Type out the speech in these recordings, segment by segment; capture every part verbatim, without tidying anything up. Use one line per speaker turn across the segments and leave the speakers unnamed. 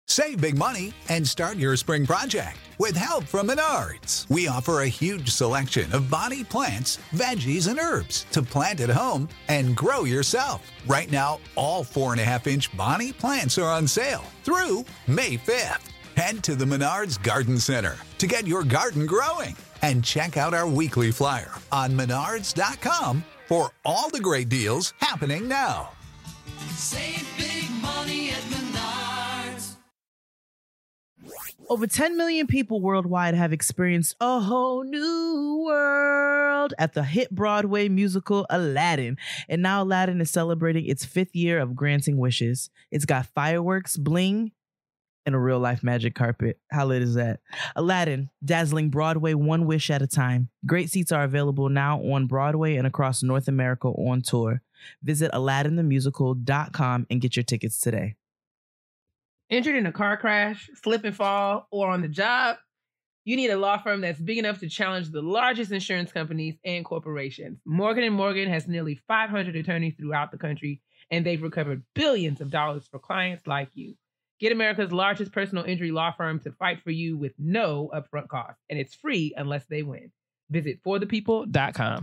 Save big money and start your spring project with help from Menards. We offer a huge selection of bonnie plants, veggies, and herbs to plant at home and grow yourself. Right now, all four and a half inch bonnie plants are on sale through May fifth. Head to the Menards Garden Center to get your garden growing and check out our weekly flyer on menards dot com for all the great deals happening now.
Save big money at Menards.
Over ten million people worldwide have experienced a whole new world at the hit Broadway musical Aladdin. And now Aladdin is celebrating its fifth year of granting wishes. It's got fireworks, bling, and a real-life magic carpet. How lit is that? Aladdin, dazzling Broadway one wish at a time. Great seats are available now on Broadway and across North America on tour. Visit aladdin the musical dot com and get your tickets today.
Injured in a car crash, slip and fall, or on the job? You need a law firm that's big enough to challenge the largest insurance companies and corporations. Morgan and Morgan has nearly five hundred attorneys throughout the country, and they've recovered billions of dollars for clients like you. Get America's largest personal injury law firm to fight for you with no upfront cost, and it's free unless they win. Visit for the people dot com.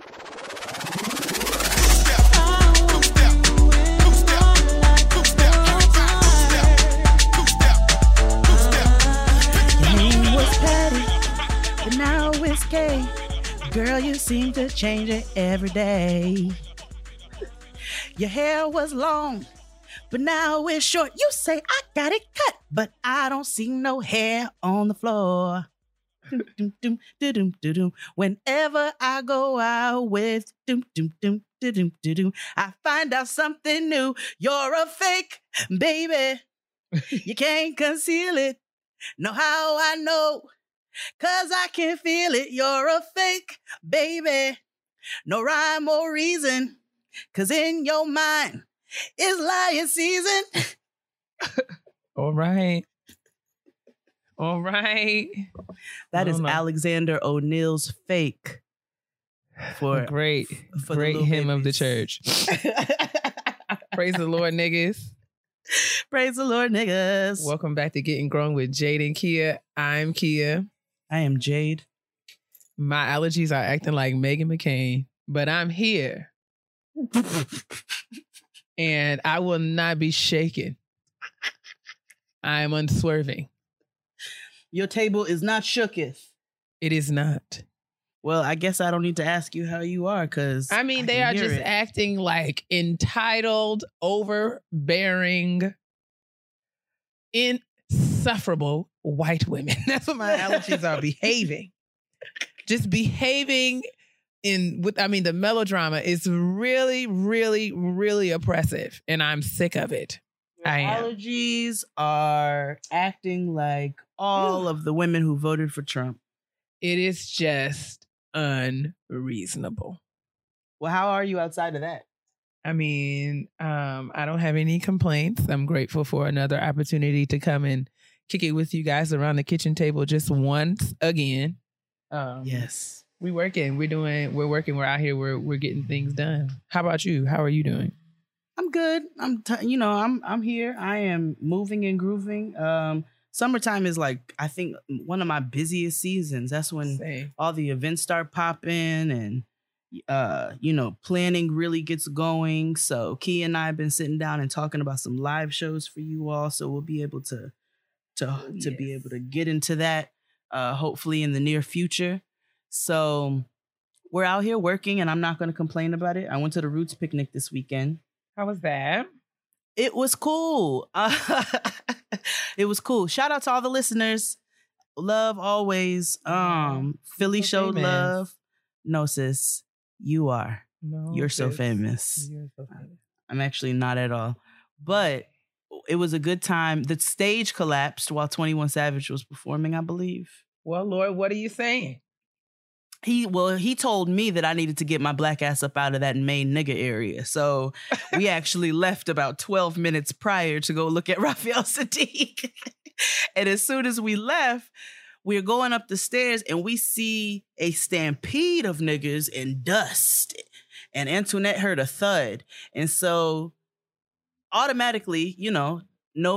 But now it's gay. Girl, you seem to change it every day. Your hair was long, but now it's short. You say I got it cut, but I don't see no hair on the floor. Doom, doom, doom, doom, doom, doom. Whenever I go out with doom, doom, doom, doom, doom, doom, I find out something new. You're a fake, baby. You can't conceal it. Know how I know? Cause I can feel it. You're a fake, baby. No rhyme or reason. Cause in your mind, it's lying season.
All right. All right.
That is
know.
Alexander O'Neill's Fake. For
great,
for
great hymn of the
babies.
church. Praise the Lord, niggas.
Praise the Lord, niggas.
Welcome back to Getting Grown with Jade and Kia. I'm Kia.
I am Jade.
My allergies are acting like Meghan McCain, but I'm here. And I will not be shaken. I am unswerving.
Your table is not shooketh.
It is not.
Well, I guess I don't need to ask you how you are, because
I mean,
I
they
can
are
hear
just
it.
acting like entitled, overbearing, insufferable white women. That's what my allergies are behaving. Just behaving in with, I mean, the melodrama is really, really, really oppressive, and I'm sick of it.
Your
I am.
allergies are acting like all of the women who voted for Trump.
It is just unreasonable.
Well, how are you outside of that?
I mean, um, I don't have any complaints. I'm grateful for another opportunity to come and kick it with you guys around the kitchen table just once again. Um,
Yes.
we working. We're doing. We're working. We're out here. We're we're getting things done. How about you? How are you doing?
I'm good. I'm, t- you know, I'm, I'm here. I am moving and grooving. Um, summertime is like, I think, one of my busiest seasons. That's when
Same.
all the events start popping and, uh, you know, planning really gets going. So Key and I have been sitting down and talking about some live shows for you all. So we'll be able to, to,
Oh,
to
yes.
be able to get into that, uh, hopefully in the near future. So we're out here working, and I'm not going to complain about it. I went to the Roots picnic this weekend.
How was that?
It was cool. Uh, it was cool. Shout out to all the listeners. Love always. Um, Philly
so
showed
famous.
love. No, sis, you are.
No,
You're so
sis.
famous.
You're so famous.
I'm actually not at all. But it was a good time. The stage collapsed while twenty-one Savage was performing, I believe.
Well, Lord, what are you saying?
He well, he told me that I needed to get my black ass up out of that main nigga area. So we actually left about twelve minutes prior to go look at Raphael Sadiq. And as soon as we left, we're going up the stairs and we see a stampede of niggas and dust. And Antoinette heard a thud. And so automatically, you know, knowing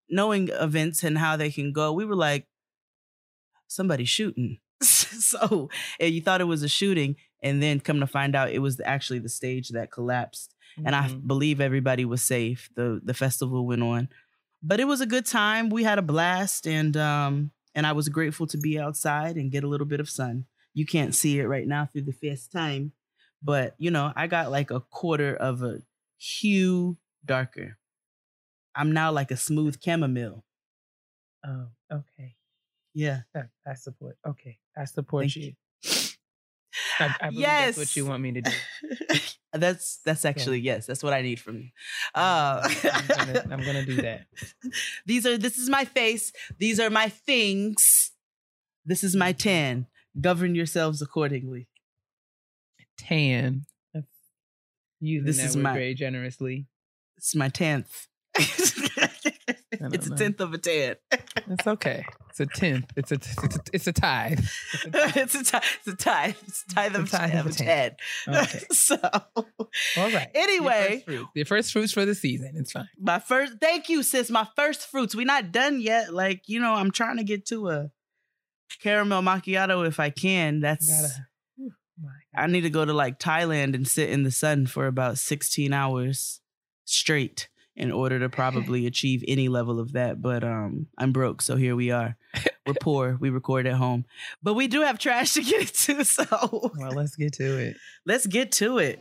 knowing events and how they can go, we were like, somebody's shooting. So, and you thought it was a shooting, and then come to find out it was actually the stage that collapsed. Mm-hmm. And I believe everybody was safe. The the festival went on. But it was a good time. We had a blast, and um, and I was grateful to be outside and get a little bit of sun. You can't see it right now through the FaceTime, but, you know, I got like a quarter of a hue darker. I'm now like a smooth chamomile.
Oh, okay.
Yeah.
I, I support. Okay. I support
Thank
you. you. I, I believe
yes.
that's what you want me to do.
that's that's actually, yeah. yes, that's what I need from you. Uh,
I'm, gonna, I'm gonna do that.
These are, this is my face. These are my things. This is my tan. Govern yourselves accordingly.
Tan. Using
this
that
is
word
my,
very generously.
It's my tenth. It's a
know.
tenth of a tan.
It's okay. It's a tenth. It's a it's a, it's a tithe.
It's a tithe. It's a tithe. It's a tithe of,
It's a tithe
of
of
a
a
tan.
Okay.
So,
all right.
Anyway,
your first, fruit. your first fruits for the season. It's fine.
My first. Thank you, sis. My first fruits. We're not done yet. Like, you know, I'm trying to get to a caramel macchiato if I can. That's.
Gotta,
I need to go to like Thailand and sit in the sun for about sixteen hours straight in order to probably achieve any level of that. But um, I'm broke, so here we are. We're poor. We record at home. But we do have trash to get to, so...
Well, let's get to it.
Let's get to it.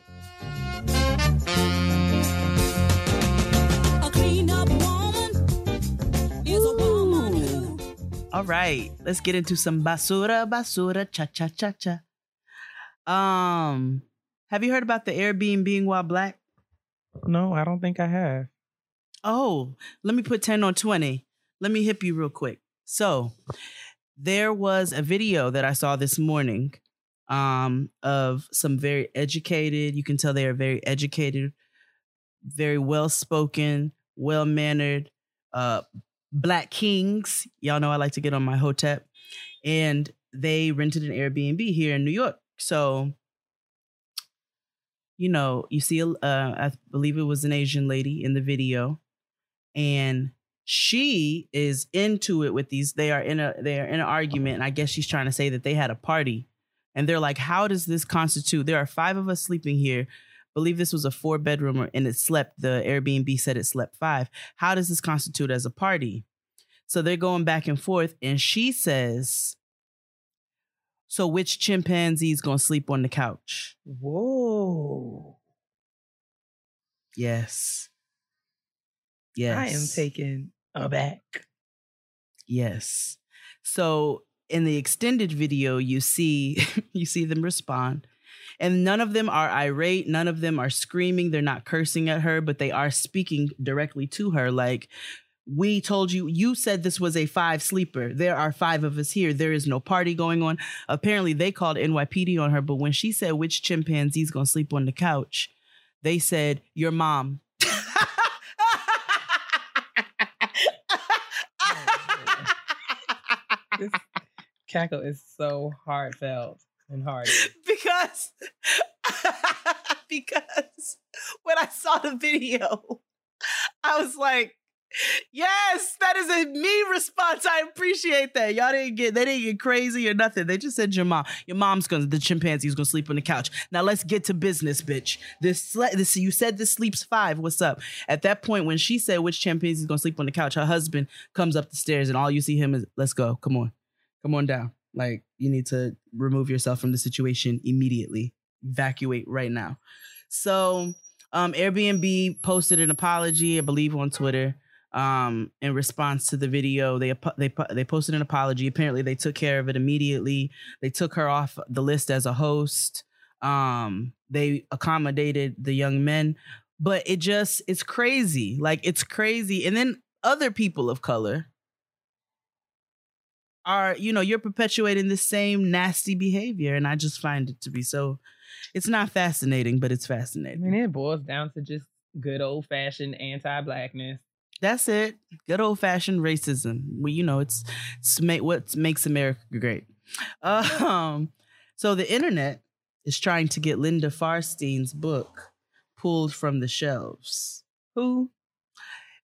A clean-up woman is a woman who...
All right. Let's get into some basura, basura, cha-cha-cha-cha. Um, have you heard about the Airbnb being while black?
No, I don't think I have.
Oh, let me put ten on twenty. Let me hip you real quick. So there was a video that I saw this morning um, of some very educated, you can tell they are very educated, very well-spoken, well-mannered uh, black kings. Y'all know I like to get on my hotep. And they rented an Airbnb here in New York. So, you know, you see, uh, I believe it was an Asian lady in the video. And she is into it with these. They are in a they are in an argument, and I guess she's trying to say that they had a party, and they're like, "How does this constitute? There are five of us sleeping here. I believe this was a four bedroom, and it slept. The Airbnb said it slept five. How does this constitute as a party?" So they're going back and forth, and she says, "So which chimpanzee's gonna sleep on the couch?"
Whoa.
Yes. Yes.
I am taken aback.
Yes. So in the extended video, you see you see them respond. And none of them are irate. None of them are screaming. They're not cursing at her, but they are speaking directly to her. Like, we told you, you said this was a five sleeper. There are five of us here. There is no party going on. Apparently, they called N Y P D on her. But when she said which chimpanzee's going to sleep on the couch, they said, your mom.
This cackle is so heartfelt and hearty.
Because, because when I saw the video, I was like, yes, that is a me response. I appreciate that. Y'all didn't get, they didn't get crazy or nothing. They just said your mom, your mom's gonna, the chimpanzee's gonna sleep on the couch. Now let's get to business, bitch. This, this, you said this sleeps five. What's up? At that point, when she said which chimpanzee's gonna sleep on the couch, her husband comes up the stairs and all you see him is, let's go. Come on, come on down. Like, you need to remove yourself from the situation immediately. Evacuate right now. So, um, Airbnb posted an apology, I believe, on Twitter. Um, in response to the video, they they they posted an apology. Apparently, they took care of it immediately. They took her off the list as a host. Um, they accommodated the young men, but it just it's crazy. Like, it's crazy. And then other people of color are, you know, you're perpetuating the same nasty behavior, and I just find it to be so. It's not fascinating, but it's
I
fascinating.
mean, it boils down to just good old fashioned anti-blackness.
That's it. Good old fashioned racism. Well, you know, it's, it's ma- what makes America great. Um, so the internet is trying to get Linda Farstein's book pulled from the shelves.
Who?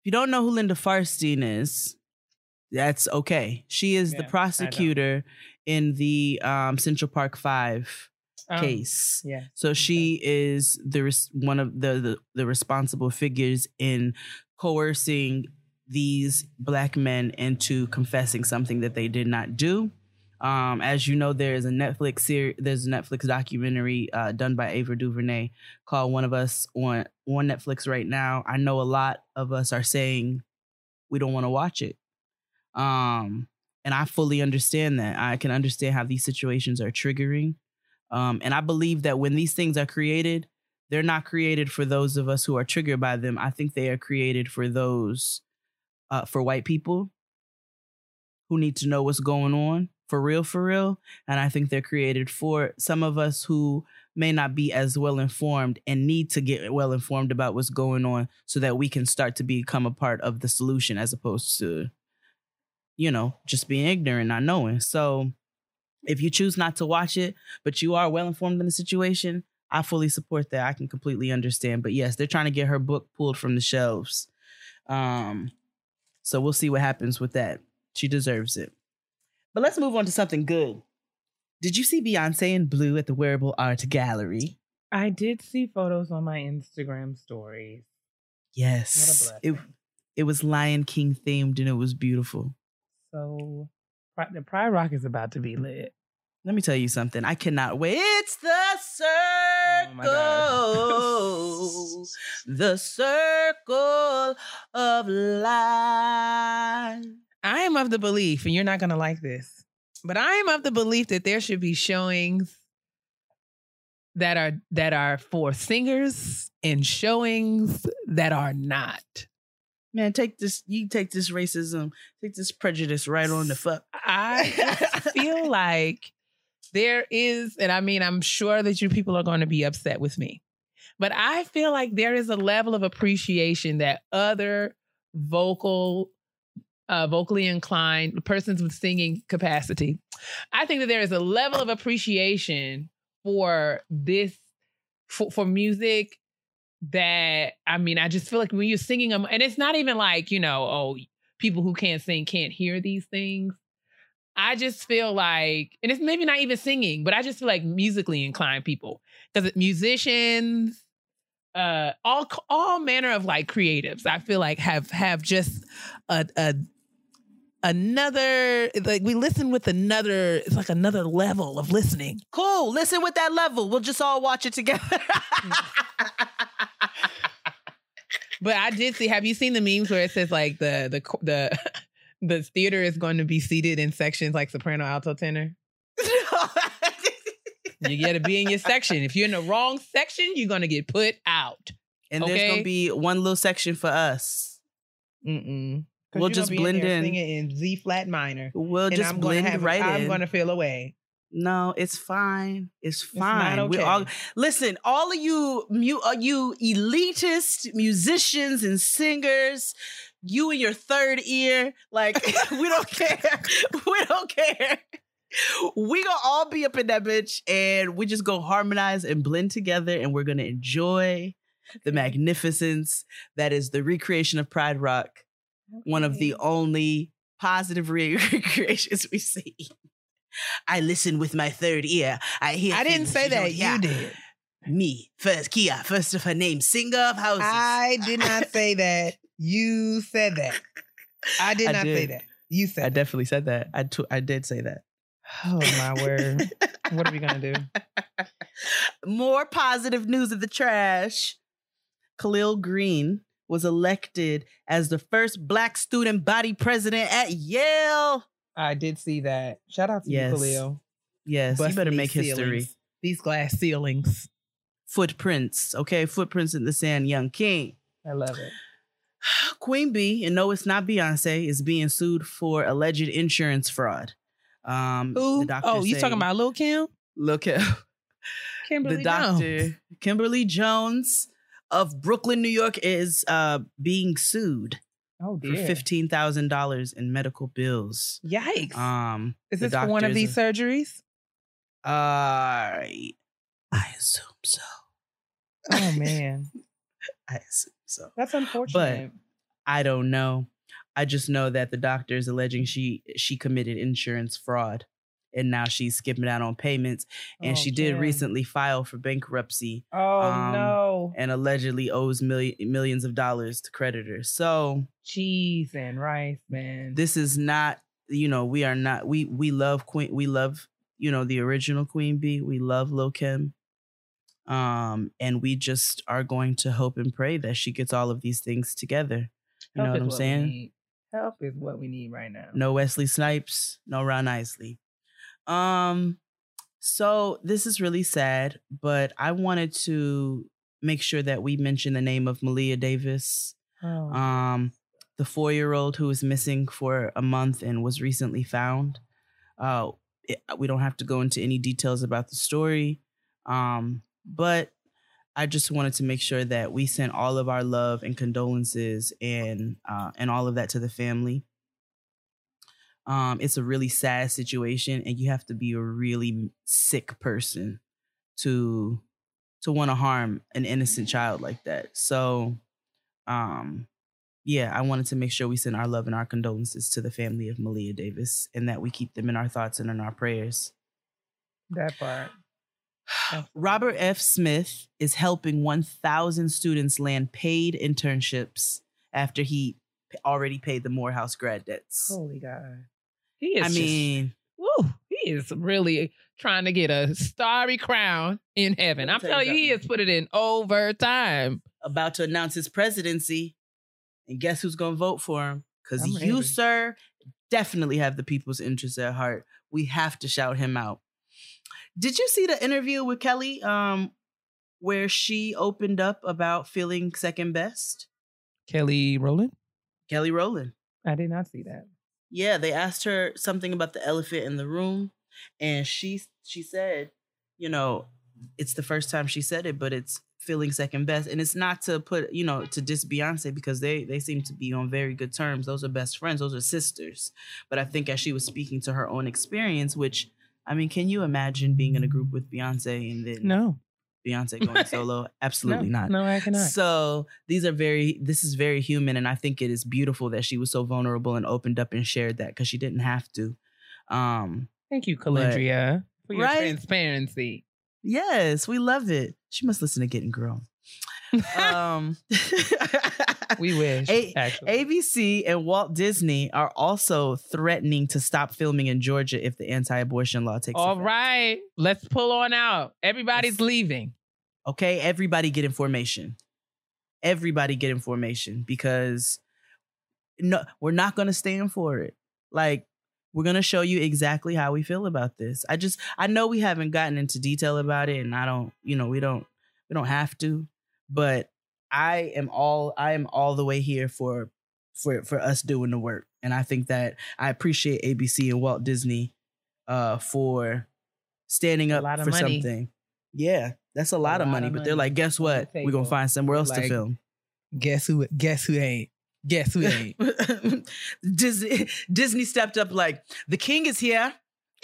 you don't know who Linda Farstein is, that's okay. She is
Yeah,
the
I don't.
prosecutor in the um, Central Park Five
Um,
case.
Yeah.
So she is the res- one of the, the the responsible figures in coercing these black men into confessing something that they did not do. Um, as you know, there is a Netflix series, there's a Netflix documentary uh, done by Ava DuVernay called "One of Us" on on Netflix right now. I know a lot of us are saying we don't want to watch it, um, and I fully understand that. I can understand how these situations are triggering, um, and I believe that when these things are created, they're not created for those of us who are triggered by them. I think they are created for those, uh, for white people who need to know what's going on. For real, for real. And I think they're created for some of us who may not be as well informed and need to get well informed about what's going on so that we can start to become a part of the solution as opposed to, you know, just being ignorant, not knowing. So if you choose not to watch it, but you are well informed in the situation, I fully support that. I can completely understand. But yes, they're trying to get her book pulled from the shelves. Um, so we'll see what happens with that. She deserves it. But let's move on to something good. Did you see Beyonce in blue at the Wearable Art Gallery?
I did see photos on my Instagram stories.
Yes.
What a
It,
blessing.
it was Lion King themed and it was beautiful.
So Pri- the Pride Rock is about to be lit.
Let me tell you something. I cannot wait. It's the
Oh my
circle. The circle of life.
I am of the belief, and you're not going to like this, but I am of the belief that there should be showings that are that are for singers and showings that are not.
Man, take this. You take this racism, take this prejudice right on the fuck.
I just feel like there is, and I mean, I'm sure that you people are going to be upset with me, but I feel like there is a level of appreciation that other vocal Uh, vocally inclined persons with singing capacity. I think that there is a level of appreciation for this, for, for music that, I mean, I just feel like when you're singing them, and it's not even like, you know, oh, people who can't sing can't hear these things. I just feel like, and it's maybe not even singing, but I just feel like musically inclined people, because musicians, uh, all all manner of like creatives, I feel like have have just a a another, like we listen with another, it's like another level of listening.
Cool. Listen with that level. We'll just all watch it together.
But I did see, have you seen the memes where it says like the the the the theater is going to be seated in sections like soprano, alto, tenor? You got to be in your section. If you're in the wrong section, you're going to get put out.
And
Okay.
there's going to be one little section for us.
Mm-mm.
We'll just blend in.
Singing in Z flat minor.
We'll
And
just
I'm gonna
blend
have,
right
I'm
in.
going to feel away.
No, it's fine. It's
not
fine. We
okay.
all listen. All of you, mu- uh, you elitist musicians and singers, you and your third ear, like we don't care. We don't care. We gonna all be up in that bitch, and we just go harmonize and blend together, and we're gonna enjoy the magnificence that is the recreation of Pride Rock. One of the only positive re- recreations we see. I listen with my third ear. I hear.
I didn't
things
say
you don't
that.
hear.
You did.
Me first, Kia. First of her name, singer of houses.
I did not say that. You said that. I did
I
not
did.
say that. You said
I
that.
definitely said that. I t- I did say that.
Oh, my word. What are we going to do?
More positive news of the trash. Khalil Green was elected as the first Black student body president at Yale.
I did see that. Shout out to
Yes.
you, Khalil.
Yes, you
Busting
better
these
make history.
ceilings. These glass ceilings.
Footprints, okay? Footprints in the sand, Young King.
I love it.
Queen Bee, and no, it's not Beyonce, is being sued for alleged insurance fraud. Um,
Who?
the doctor
Oh, you
say-
talking about Lil Kim?
Look at
Kimberly
the doctor,
Jones.
Kimberly Jones of Brooklyn, New York, is uh, being sued
Oh,
for
dear.
fifteen thousand dollars in medical bills.
Yikes.
Um,
Is
the
this for one of
doctors
these
are-
surgeries?
Uh, I assume so.
Oh, man.
I assume so.
That's unfortunate.
I I don't know. I just know that the doctor is alleging she she committed insurance fraud, and now she's skipping out on payments. And
Oh,
she did
Kim.
recently file for bankruptcy.
Oh
Um,
no.
And allegedly owes million, millions of dollars to creditors. So
Cheese and rice, man.
this is not, you know, we are not, we we love Queen, we love, you know, the original Queen Bee. We love Lil' Kim. Um, and we just are going to hope and pray that she gets all of these things together. You
Help
know
is
what I'm
we
saying?
need. Help is what we need right now.
No Wesley Snipes, no Ron Isley. Um, so this is really sad, but I wanted to make sure that we mention the name of Malia Davis,
Oh.
um, the four-year-old who was missing for a month and was recently found. Uh, it, we don't have to go into any details about the story, um, but I just wanted to make sure that we sent all of our love and condolences and uh, and all of that to the family. Um, it's a really sad situation, and you have to be a really sick person to to want to harm an innocent child like that. So, um, yeah, I wanted to make sure we send our love and our condolences to the family of Malia Davis, and that we keep them in our thoughts and in our prayers.
That part.
Robert F. Smith is helping one thousand students land paid internships after he p- already paid the Morehouse grad debts.
Holy God. He is
I
just-
mean,
woo, he is really trying to get a starry crown in heaven.
Let me
I'm
tell you
telling you, he
something.
has put it in overtime.
about to announce his presidency, and guess who's going to vote for him? Because
I'm
you,
ready.
sir, definitely have the people's interests at heart. We have to shout him out. Did you see the interview with Kelly um, where she opened up about feeling second best?
Kelly Rowland?
Kelly Rowland.
I did not see that.
Yeah, they asked her something about the elephant in the room, and she she said, you know, it's the first time she said it, but it's feeling second best. And it's not to put, you know, to diss Beyonce, because they they seem to be on very good terms. Those are best friends. Those are sisters. But I think as she was speaking to her own experience, which, I mean, can you imagine being in a group with Beyonce and then
No.
Beyonce going solo? Absolutely
no,
not.
No, I cannot.
So these are very, this is very human. And I think it is beautiful that she was so vulnerable and opened up and shared that, because she didn't have to. Um,
Thank you, Calendria, for your
Right?
transparency.
yes, we love it. She must listen to Getting Grown. Um,
We wish,
A-
actually.
A B C and Walt Disney are also threatening to stop filming in Georgia if the anti-abortion law takes
All
effect.
right, let's pull on out. Everybody's
Yes.
leaving.
Okay, everybody get information. Everybody get information, because no, we're not going to stand for it. Like, we're going to show you exactly how we feel about this. I just, I know we haven't gotten into detail about it, and I don't, you know, we don't, we don't have to, but I am all, I am all the way here for, for, for us doing the work. And I think that I appreciate A B C and Walt Disney uh, for standing
A
up
lot of
for
money.
something. Yeah, that's a lot of
lot
money,
of
but they're
money
like, guess
on the
what? We're gonna
table.
find somewhere else to
Like,
film.
Guess who? Guess who ain't? Guess who ain't?
Disney, Disney stepped up like, the king is here,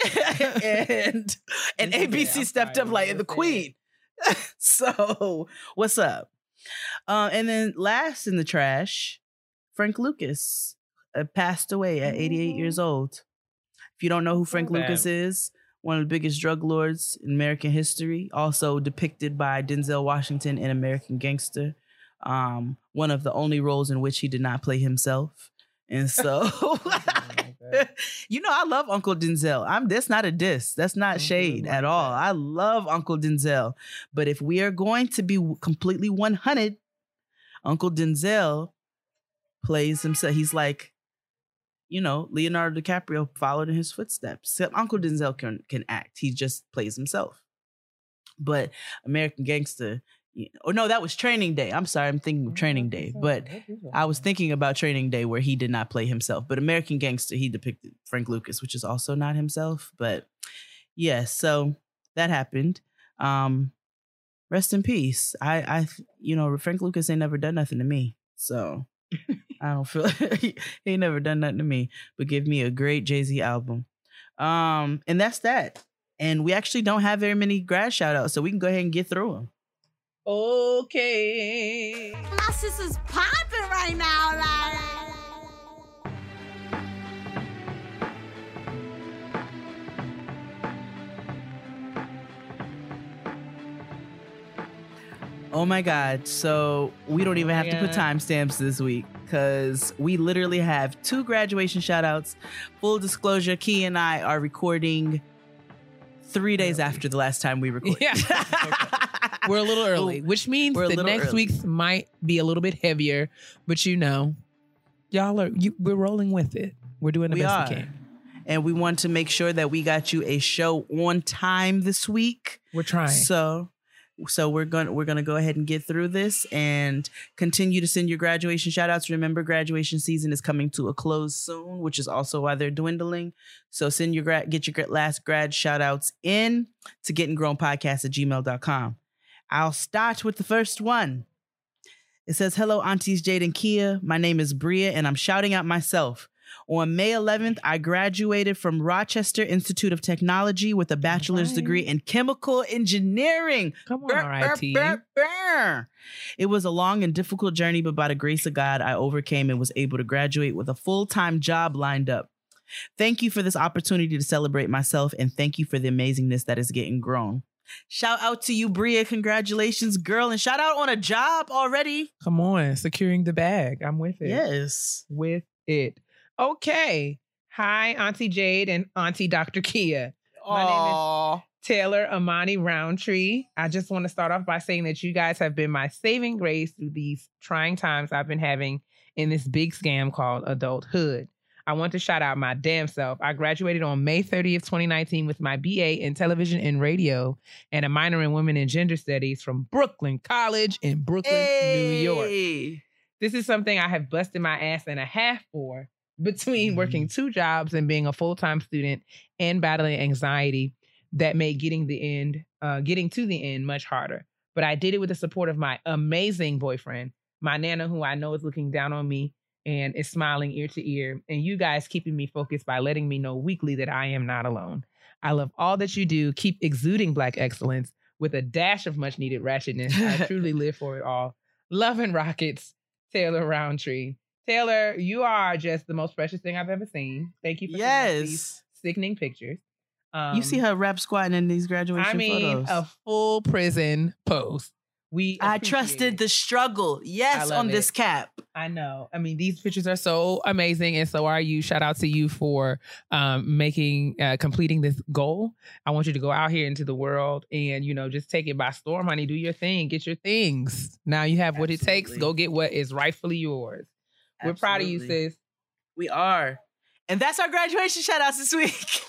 and and
Disney
A B
said,
C
"I'm
stepped
sorry,
up like,
what
the
was
queen. So what's up? Uh, and then last in the trash, Frank Lucas uh, passed away at eighty-eight years old. If you don't know who Frank
saw that.
Lucas is, one of the biggest drug lords in American history, also depicted by Denzel Washington in American Gangster. Um, one of the only roles in which he did not play himself. And so, you know, I love Uncle Denzel. I'm that's not a diss. That's not
Don't do
shade
it
at
like
all.
that.
I love Uncle Denzel. But if we are going to be completely one hundred, Uncle Denzel plays himself. He's like, you know, Leonardo DiCaprio followed in his footsteps. So Uncle Denzel can can act. He just plays himself. But American Gangster, or no, that was Training Day. I'm sorry, I'm thinking of Training Day. But I was thinking about Training Day, where he did not play himself. But American Gangster, he depicted Frank Lucas, which is also not himself. But yes, so that happened. Um, rest in peace. I, I, you know, Frank Lucas ain't never done nothing to me. So I don't feel he ain't never done nothing to me, but give me a great Jay-Z album. Um, and that's that. And we actually don't have very many grad shout outs, so we can go ahead and get through them.
Okay.
My sister's popping right now. Like.
Oh my God. So we don't even
Oh my
have to put
God.
timestamps this week because we literally have two graduation shout outs. Full disclosure, Key and I are recording three days after the last time we recorded.
Yeah. We're a little early, which means
We're a
the
little
next
early.
week's might be a little bit heavier, but you know, y'all are, you, we're rolling with it. We're doing the
We
best
are.
we can.
And we want to make sure that we got you a show on time this week.
We're trying.
So so we're going to we're going to go ahead and get through this and continue to send your graduation shout outs. Remember, graduation season is coming to a close soon, which is also why they're dwindling. So send your grad get your gra- last grad shout outs in to getting grown podcast at gmail dot com. I'll start with the first one. It says, "Hello, Aunties Jade and Kia. My name is Bria, and I'm shouting out myself. On May eleventh, I graduated from Rochester Institute of Technology with a bachelor's
right.
degree in chemical engineering.
Come on,
Brr,
R I T.
brr, brr, brr. It was a long and difficult journey, but by the grace of God, I overcame and was able to graduate with a full-time job lined up. Thank you for this opportunity to celebrate myself, and thank you for the amazingness that is getting grown." Shout out to you, Bria. Congratulations, girl. And shout out on a job already.
Come on, securing the bag. I'm with it.
Yes.
With it. Okay. Hi, Auntie Jade and Auntie Doctor Kia. My name is
Aw.
Taylor Amani Roundtree. I just want to start off by saying that you guys have been my saving grace through these trying times I've been having in this big scam called adulthood. I want to shout out my damn self. I graduated on May thirtieth, twenty nineteen with my B A in television and radio and a minor in women and gender studies from Brooklyn College in Brooklyn, New York.
Hey.
This is something I have busted my ass and a half for between working two jobs and being a full-time student and battling anxiety that made getting the end, uh, getting to the end much harder. But I did it with the support of my amazing boyfriend, my Nana, who I know is looking down on me and is smiling ear to ear, and you guys keeping me focused by letting me know weekly that I am not alone. I love all that you do. Keep exuding Black excellence with a dash of much needed ratchetness. I truly live for it all. Love and rockets, Taylor Roundtree. Taylor, you are just the most precious thing I've ever seen. Thank you for sending us these
Yes.
sickening pictures. Um,
You see her rap squatting in these graduation
I mean,
photos.
a full prison pose. We
I
appreciate
trusted
it.
the struggle. Yes,
I love
on this
it.
cap.
I know. I mean, these pictures are so amazing, and so are you. Shout out to you for um, making, uh, completing this goal. I want you to go out here into the world and, you know, just take it by storm, honey. Do your thing. Get your things. Now you have what it takes.
Absolutely.
Go get what is rightfully yours. We're proud of you,
Absolutely.
sis.
We are. And that's our graduation shout outs this week.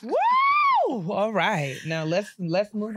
Woo! All right. Now let's let's move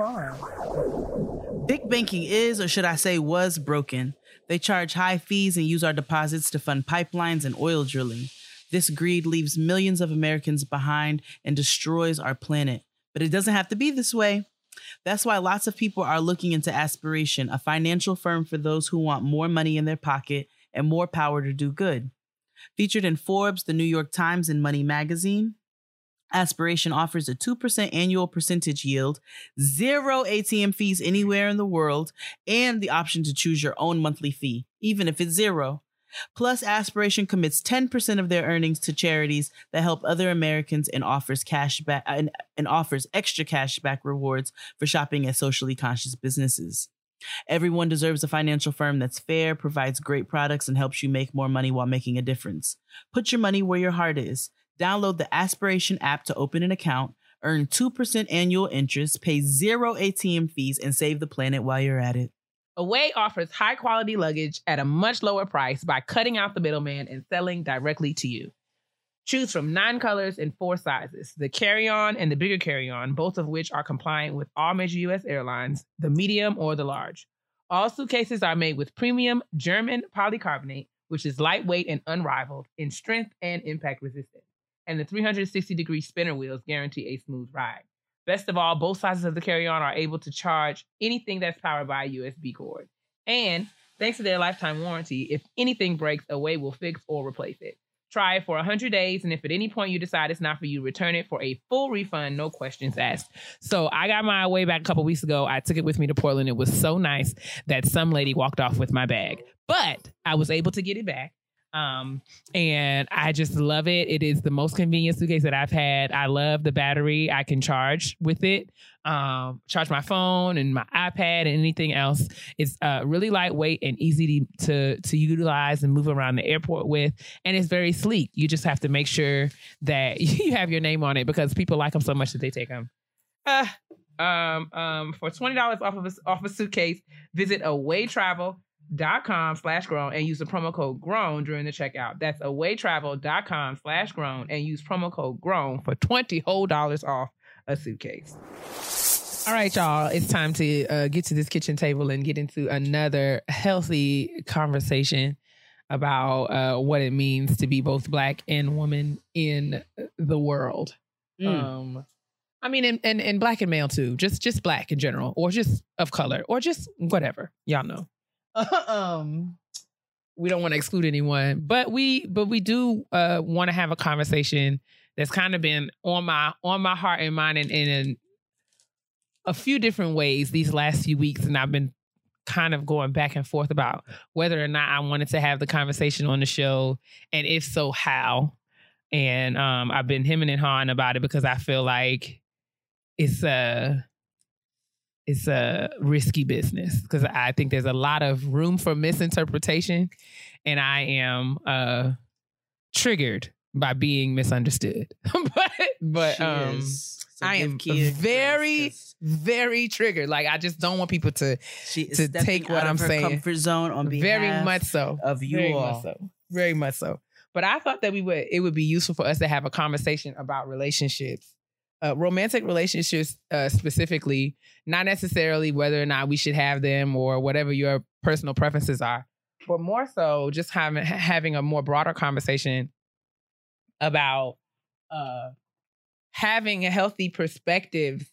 on.
Big banking is, or should I say was, broken. They charge high fees and use our deposits to fund pipelines and oil drilling. This greed leaves millions of Americans behind and destroys our planet. But it doesn't have to be this way. That's why lots of people are looking into Aspiration, a financial firm for those who want more money in their pocket and more power to do good. Featured in Forbes, the New York Times, and Money Magazine, Aspiration offers a two percent annual percentage yield, zero A T M fees anywhere in the world, and the option to choose your own monthly fee, even if it's zero. Plus, Aspiration commits ten percent of their earnings to charities that help other Americans and offers cash back and, and offers extra cash back rewards for shopping at socially conscious businesses. Everyone deserves a financial firm that's fair, provides great products, and helps you make more money while making a difference. Put your money where your heart is. Download the Aspiration app to open an account, earn two percent annual interest, pay zero A T M fees, and save the planet while you're at it.
Away offers high quality luggage at a much lower price by cutting out the middleman and selling directly to you. Choose from nine colors and four sizes, the carry-on and the bigger carry-on, both of which are compliant with all major U S airlines, the medium or the large. All suitcases are made with premium German polycarbonate, which is lightweight and unrivaled in strength and impact resistance. And the three hundred sixty degree spinner wheels guarantee a smooth ride. Best of all, both sizes of the carry-on are able to charge anything that's powered by a U S B cord. And thanks to their lifetime warranty, if anything breaks, Away will fix or replace it. Try it for one hundred days, and if at any point you decide it's not for you, return it for a full refund, no questions asked. So I got my way back a couple weeks ago. I took it with me to Portland. It was so nice that some lady walked off with my bag, but I was able to get it back. Um, and I just love it. It is the most convenient suitcase that I've had. I love the battery. I can charge with it, um, charge my phone and my iPad and anything else. It's uh, really lightweight and easy to, to, to utilize and move around the airport with. And it's very sleek. You just have to make sure that you have your name on it because people like them so much that they take them. Uh, um, um, for twenty dollars off of a, off a suitcase, visit awaytravel dot com slash grown and use the promo code grown during the checkout. That's awaytravel dot com slash grown and use promo code grown for twenty whole dollars off a suitcase. All right, y'all. It's time to uh, get to this kitchen table and get into another healthy conversation about uh, what it means to be both Black and woman in the world. Mm. Um, I mean, and, and, and Black and male too. Just, just Black in general, or just of color, or just whatever. Y'all know. um, we don't want to exclude anyone, but we, but we do uh, want to have a conversation that's kind of been on my on my heart and mind in, in a few different ways these last few weeks, and I've been kind of going back and forth about whether or not I wanted to have the conversation on the show, and if so, how. And um, I've been hemming and hawing about it because I feel like it's a. It's a risky business because I think there's a lot of room for misinterpretation, and I am uh, triggered by being misunderstood. but but um, I am very, very triggered. Like I just don't want people to
she is
to take what
out
I'm
of her
saying.
Comfort zone on behalf
very much so
of you
very
all.
Much so. Very much so. But I thought that we would. It would be useful for us to have a conversation about relationships. Uh, romantic relationships uh, specifically, not necessarily whether or not we should have them or whatever your personal preferences are, but more so just having having a more broader conversation about uh, having a healthy perspective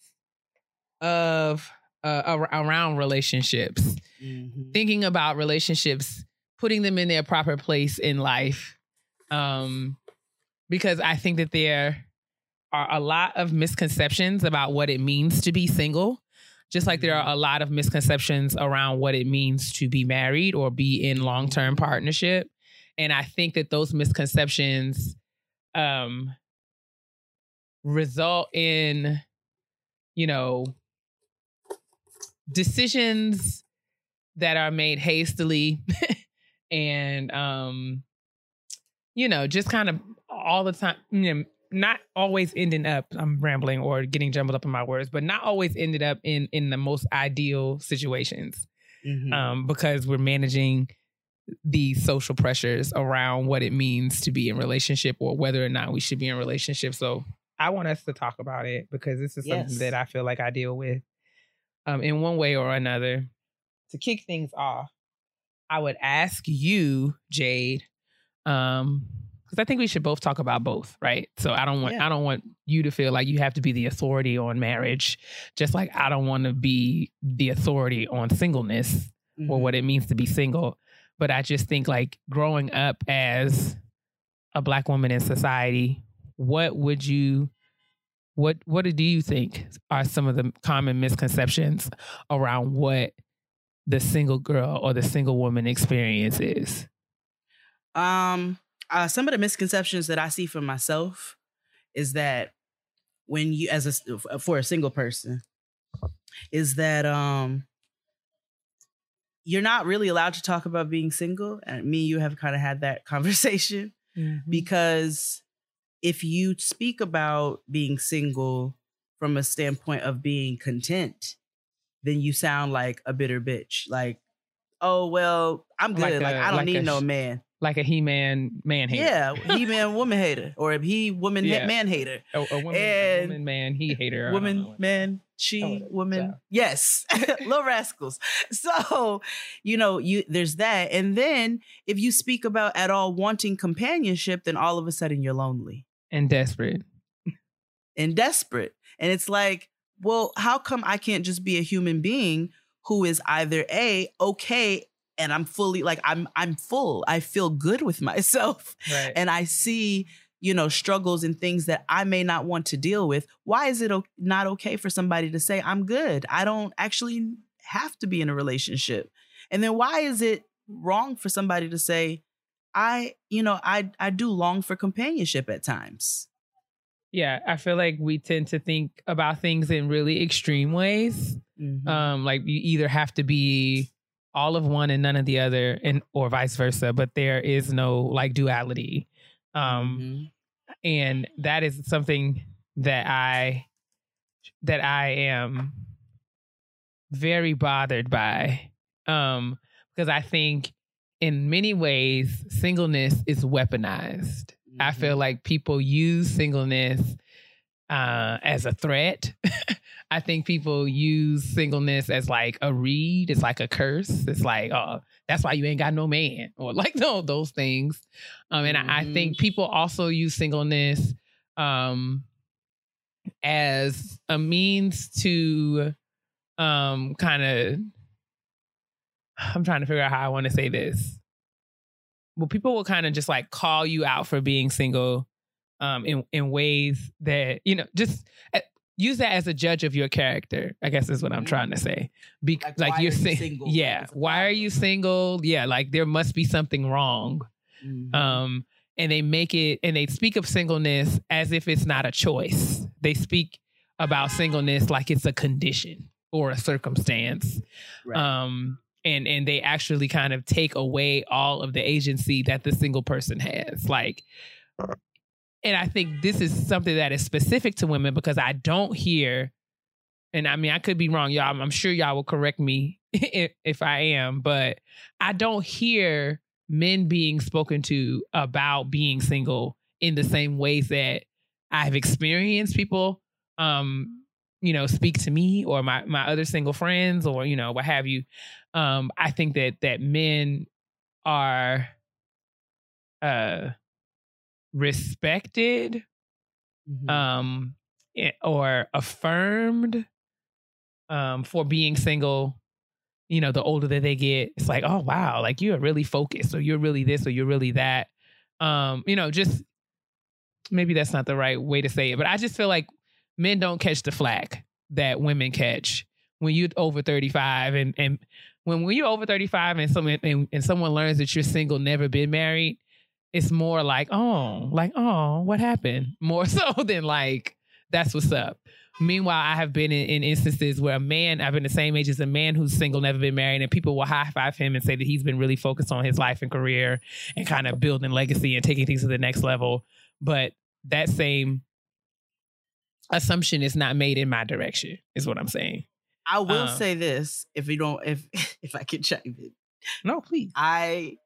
of uh, ar- around relationships, mm-hmm. thinking about relationships, putting them in their proper place in life, um, because I think that they're are a lot of misconceptions about what it means to be single, just like there are a lot of misconceptions around what it means to be married or be in long-term partnership. And I think that those misconceptions um, result in, you know, decisions that are made hastily and, um, you know, just kind of all the time, you know, not always ending up, I'm rambling or getting jumbled up in my words, but not always ended up in, in the most ideal situations mm-hmm. um, because we're managing these social pressures around what it means to be in relationship or whether or not we should be in relationship. So I want us to talk about it because this is yes. something that I feel like I deal with um, in one way or another. To kick things off, I would ask you, Jade, um, because I think we should both talk about both, right? So I don't want yeah. I don't want you to feel like you have to be the authority on marriage, just like I don't want to be the authority on singleness mm-hmm. or what it means to be single. But I just think like growing up as a Black woman in society, what would you, what what do you think are some of the common misconceptions around what the single girl or the single woman experience is?
Um. Uh, some of the misconceptions that I see for myself is that when you, as a, for a single person, is that um, you're not really allowed to talk about being single. And me and you have kind of had that conversation mm-hmm. because if you speak about being single from a standpoint of being content, then you sound like a bitter bitch. Like, oh, well, I'm good. Like, a, like I don't like need no man.
Like a he-man man hater.
Yeah, he-man woman hater. Or a he-woman yeah. man hater.
A, a woman, a woman man he hater.
Woman, man, she, woman. So. Yes. Little rascals. So, you know, you there's that. And then if you speak about at all wanting companionship, then all of a sudden you're lonely.
And desperate.
And desperate. And it's like, well, how come I can't just be a human being who is either A, okay and I'm fully like, I'm, I'm full. I feel good with myself.
Right.
And I see, you know, struggles and things that I may not want to deal with. Why is it o- not okay for somebody to say, I'm good? I don't actually have to be in a relationship. And then why is it wrong for somebody to say, I, you know, I, I do long for companionship at times.
Yeah, I feel like we tend to think about things in really extreme ways.
Mm-hmm.
Um, like you either have to be all of one and none of the other, and or vice versa. But there is no like duality, um,
mm-hmm.
and that is something that I that I am very bothered by, um, because I think in many ways singleness is weaponized. Mm-hmm. I feel like people use singleness uh, as a threat. I think people use singleness as like a reed. It's like a curse. It's like, oh, that's why you ain't got no man, or like no those things. Um, and mm-hmm. I, I think people also use singleness um, as a means to um, kind of. I'm trying to figure out how I want to say this. Well, people will kind of just like call you out for being single um, in in ways that, you know, just uh, use that as a judge of your character, I guess is what I'm trying to say. Be-
like,
like
why
you're
are you
sing-
single?
Yeah. Why are you single? Yeah. Like there must be something wrong.
Mm-hmm.
Um, and they make it, and they speak of singleness as if it's not a choice. They speak about singleness like it's a condition or a circumstance.
Right.
Um, and and they actually kind of take away all of the agency that the single person has. Like, and I think this is something that is specific to women because I don't hear, and I mean, I could be wrong, y'all. I'm sure y'all will correct me if, if I am, but I don't hear men being spoken to about being single in the same ways that I've experienced people, um, you know, speak to me or my, my other single friends or, you know, what have you. Um, I think that, that men are, uh, respected,
Mm-hmm.
um, or affirmed, um, for being single. You know, the older that they get, it's like, oh, wow, like you're really focused or you're really this or you're really that. Um, you know, just maybe that's not the right way to say it, but I just feel like men don't catch the flack that women catch when you're over thirty-five. And, and when, when you're over thirty-five and someone, and, and someone learns that you're single, never been married, it's more like, oh, like, oh, what happened? More so than like, that's what's up. Meanwhile, I have been in, in instances where a man, I've been the same age as a man who's single, never been married, and people will high five him and say that he's been really focused on his life and career and kind of building legacy and taking things to the next level. But that same assumption is not made in my direction, is what I'm saying.
I will
um,
say this, if you don't, if if I can chime in.
No, please.
I,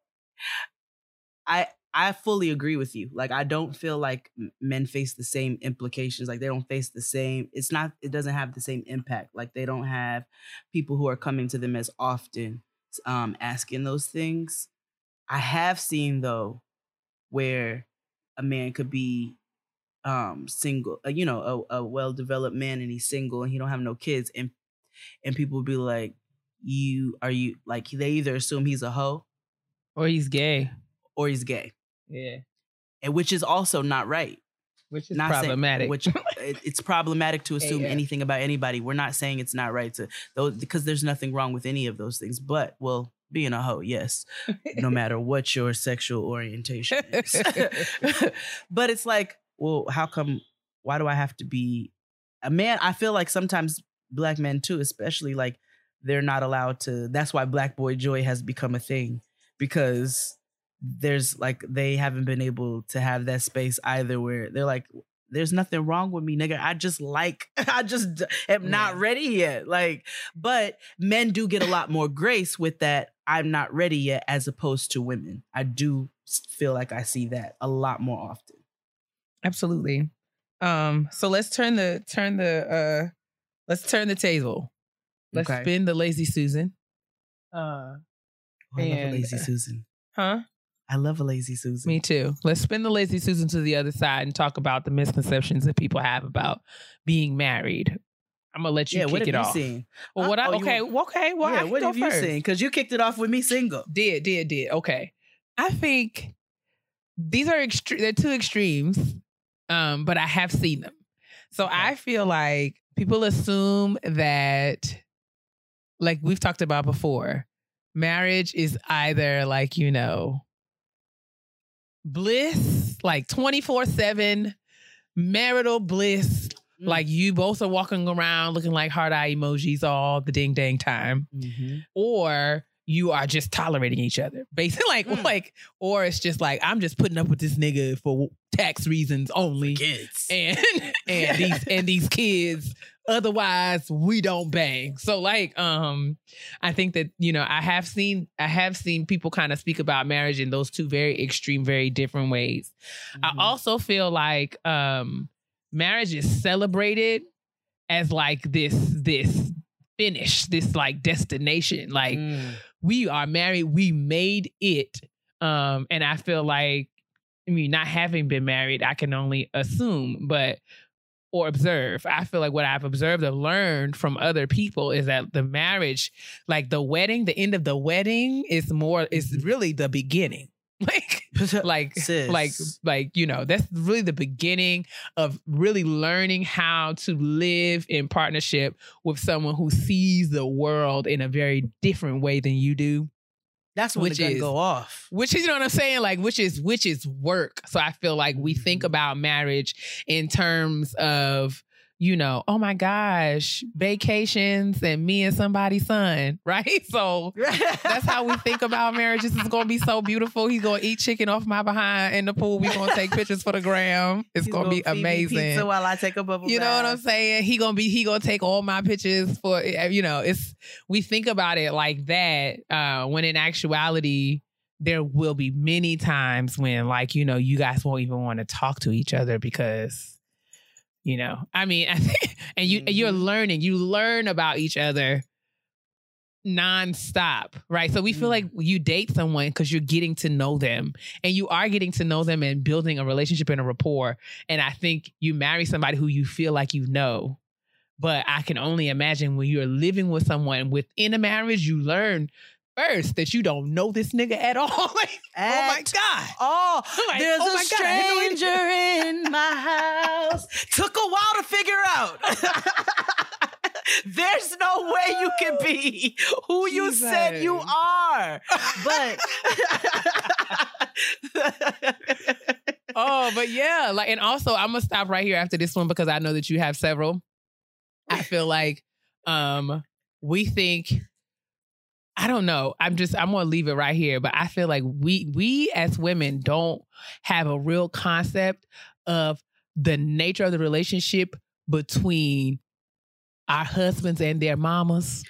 I, I fully agree with you. Like, I don't feel like men face the same implications. Like, they don't face the same, it's not, it doesn't have the same impact. Like, they don't have people who are coming to them as often, um, asking those things. I have seen, though, where a man could be um, single, uh, you know, a, a well-developed man, and he's single and he don't have no kids. And, and people would be like, you, are you, like, they either assume he's a hoe.
Or he's gay.
Or he's gay.
Yeah.
And which is also not right.
Which is
not
problematic.
Saying, which it, it's problematic to assume
yeah.
anything about anybody. We're not saying it's not right to those, because there's nothing wrong with any of those things. But, well, being a hoe, yes, no matter what your sexual orientation is. But it's like, well, how come? Why do I have to be a man? I feel like sometimes Black men too, especially, like they're not allowed to. That's why Black boy joy has become a thing, because there's like, they haven't been able to have that space either, where they're like, there's nothing wrong with me, nigga. I just like, I just am not
yeah.
ready yet. Like, but men do get a lot more grace with that, I'm not ready yet, as opposed to women. I do feel like I see that a lot more often.
Absolutely. Um, so let's turn the, turn the, uh, let's turn the table. Let's
Okay.
spin the Lazy Susan. Uh,
Oh, I love a
and-
lazy Susan.
huh?
I love a lazy Susan.
Me too. Let's spin the Lazy Susan to the other side and talk about the misconceptions that people have about being married. I'm gonna let you
Yeah,
kick
what have
it
you
off.
seen?
Well, what
Uh,
I,
oh, you
okay,
want-
well, okay, well, I
yeah,
can
what
go
have you
first.
seen? Because you kicked it off with me single.
Did, did, did. Okay. I think these are extre- they're two extremes, um, but I have seen them. So
Okay.
I feel like people assume that, like we've talked about before, marriage is either like, you know, bliss, like twenty-four seven marital bliss.
Mm.
Like you both are walking around looking like heart eye emojis all the ding dang time.
Mm-hmm.
Or you are just tolerating each other. Basically, like,
Mm.
like, or it's just like, I'm just putting up with this nigga for tax reasons only.
Kids.
And and these and these kids. Otherwise, we don't bang. So like, um, I think that, you know, I have seen I have seen people kind of speak about marriage in those two very extreme, very different ways.
Mhm.
I also feel like um marriage is celebrated as like this, this finish, this like destination. Like
Mm.
we are married, we made it. Um, and I feel like, I mean, not having been married, I can only assume, but or observe. I feel like what I've observed or learned from other people is that the marriage, like the wedding, the end of the wedding is more, is really the beginning. Like, like,
Sis.
like, like, you know, that's really the beginning of really learning how to live in partnership with someone who sees the world in a very different way than you do.
That's when
which
the gun
is-
go off.
Which is, you know what I'm saying? Like, which is, which is work. So I feel like we think about marriage in terms of, you know, oh my gosh, vacations and me and somebody's son, right? So that's how we think about marriage. This is going to be so beautiful. He's going to eat chicken off my behind in the pool. We're going to take pictures for the gram. It's
He's
going to be
feed me
amazing.
Pizza while I take a bubble
You know
bath.
what I'm saying? He gonna be he gonna take all my pictures for, you know, it's, we think about it like that, uh, when in actuality there will be many times when, like, you know, you guys won't even want to talk to each other because, you know, I mean, I think, and you you're
Mhm.
learning, you learn about each other nonstop, right? So we feel
Mm.
like you date someone because you're getting to know them, and you are getting to know them and building a relationship and a rapport. And I think you marry somebody who you feel like you know. But I can only imagine when you're living with someone within a marriage, you learn first that you don't know this nigga at all. Like, oh my
At
God.
Oh,
Like,
there's
oh
a
my God, I had no idea.
stranger in my house. Took a while to figure out. There's no way you can be who you said you
Jesus.
are. But
Oh, but yeah, like, and also I'm gonna stop right here after this one because I know that you have several. I feel like um we think, I don't know, I'm just I'm gonna leave it right here, but I feel like we we as women don't have a real concept of the nature of the relationship between our husbands and their mamas.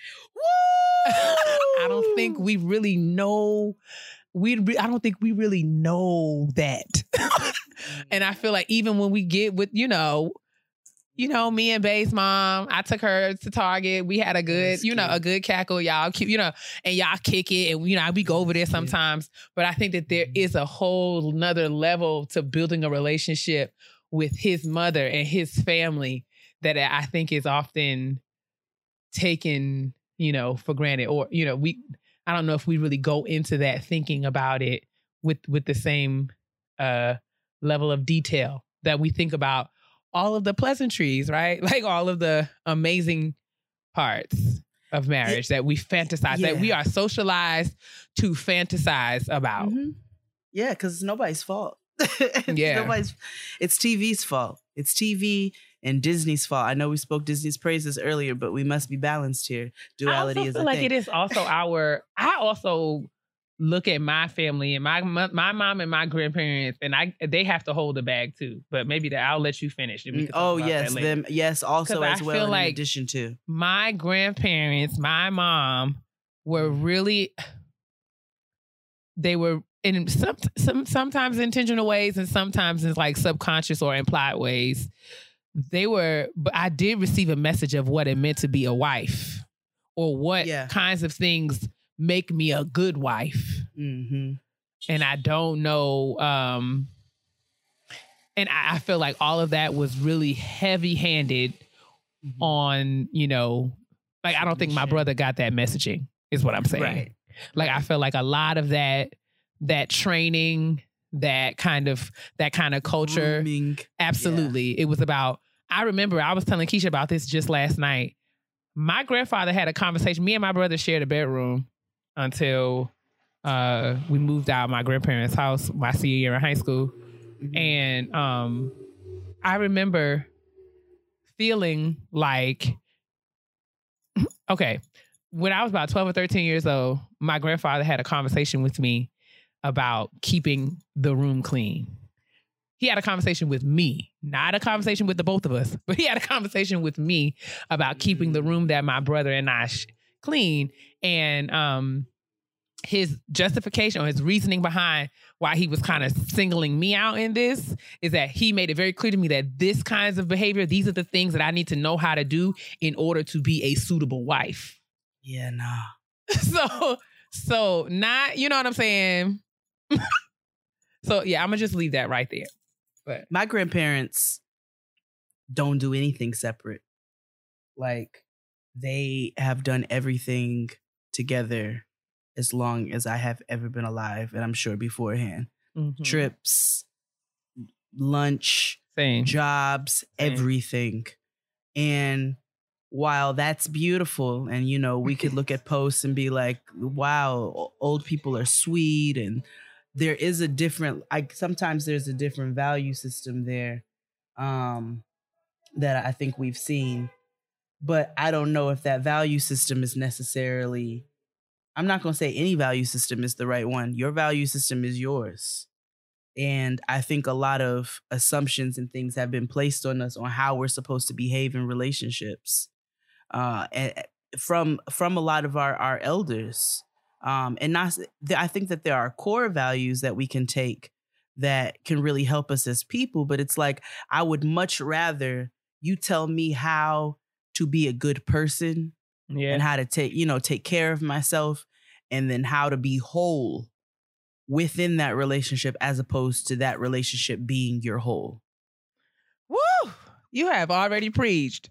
I don't think we really know. We re- I don't think we really know that. And I feel like even when we get with, you know, you know, me and Bae's mom, I took her to Target. We had a good,
That's
you know,
cute.
a good cackle. Y'all keep, you know, and y'all kick it. And, you know, we go over there sometimes. But I think that there is a whole nother level to building a relationship with his mother and his family that I think is often taken, you know, for granted. Or, you know, we, I don't know if we really go into that thinking about it with, with the same uh, level of detail that we think about all of the pleasantries, right? Like all of the amazing parts of marriage that we fantasize, that we
yeah.
are socialized to fantasize about.
Mhm. Yeah, because it's nobody's fault. It's
Yeah.
nobody's. It's T V's fault. It's T V and Disney's fault. I know we spoke Disney's praises earlier, but we must be balanced here. Duality
I also
is
feel
a
like
thing.
it is also our. I also look at my family and my my my mom and my grandparents, and I they have to hold the bag too. But maybe that I'll let you finish. and we
Mm,
can talk
Oh
about
yes,
that later.
them yes. Also
'Cause I
as well.
feel
In
like-
addition to
My grandparents, my mom, were really. They were in some some sometimes intentional ways, and sometimes in like subconscious or implied ways. They were, but I did receive a message of what it meant to be a wife, or what
Yeah.
kinds of things make me a good wife.
hmm
And I don't know. Um, and I, I feel like all of that was really heavy handed
Mhm.
on, you know, like I don't think my
Submission.
brother got that messaging is what I'm saying.
Right.
Like I feel like a lot of that that training, that kind of that kind of culture.
Grooming.
Absolutely. It was about, I remember I was telling Keisha about this just last night. My grandfather had a conversation. Me and my brother shared a bedroom until uh, we moved out of my grandparents' house my senior year in high school.
Mhm.
And um, I remember feeling like, okay, when I was about twelve or thirteen years old, my grandfather had a conversation with me about keeping the room clean. He had a conversation with me, not a conversation with the both of us, but he had a conversation with me about keeping the room that my brother and I sh- clean. And um, his justification or his reasoning behind why he was kind of singling me out in this is that he made it very clear to me that this kinds of behavior, these are the things that I need to know how to do in order to be a suitable wife.
Yeah, nah.
So, so not, you know what I'm saying? So yeah, I'm gonna just leave that right there. But
My grandparents don't do anything separate. Like, they have done everything together as long as I have ever been alive, and I'm sure beforehand.
Mhm.
Trips, lunch,
Same.
jobs,
Same.
everything. And while that's beautiful, and you know, we could look at posts and be like, wow, o- old people are sweet, and there is a different, like sometimes there's a different value system there um that I think we've seen. But I don't know if that value system is necessarily, I'm not going to say any value system is the right one. Your value system is yours. And I think a lot of assumptions and things have been placed on us on how we're supposed to behave in relationships uh, and from from a lot of our, our elders. Um, and not, I think that there are core values that we can take that can really help us as people. But it's like, I would much rather you tell me how to be a good person
Yeah.
and how to take, you know, take care of myself, and then how to be whole within that relationship, as opposed to that relationship being your whole.
Woo! You have already preached.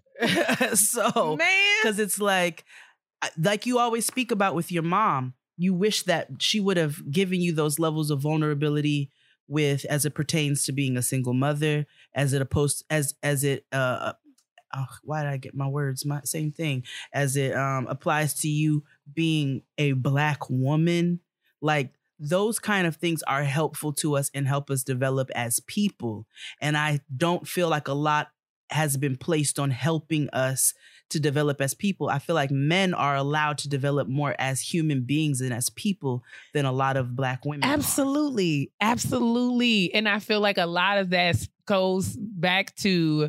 So,
Man.
because it's like, like you always speak about with your mom, you wish that she would have given you those levels of vulnerability with, as it pertains to being a single mother, as it opposed, as, as it, uh, oh, why did I get my words? My same thing as it um, applies to you being a Black woman. Like, those kind of things are helpful to us and help us develop as people. And I don't feel like a lot has been placed on helping us to develop as people. I feel like men are allowed to develop more as human beings and as people than a lot of Black women are.
Absolutely. Absolutely. And I feel like a lot of that goes back to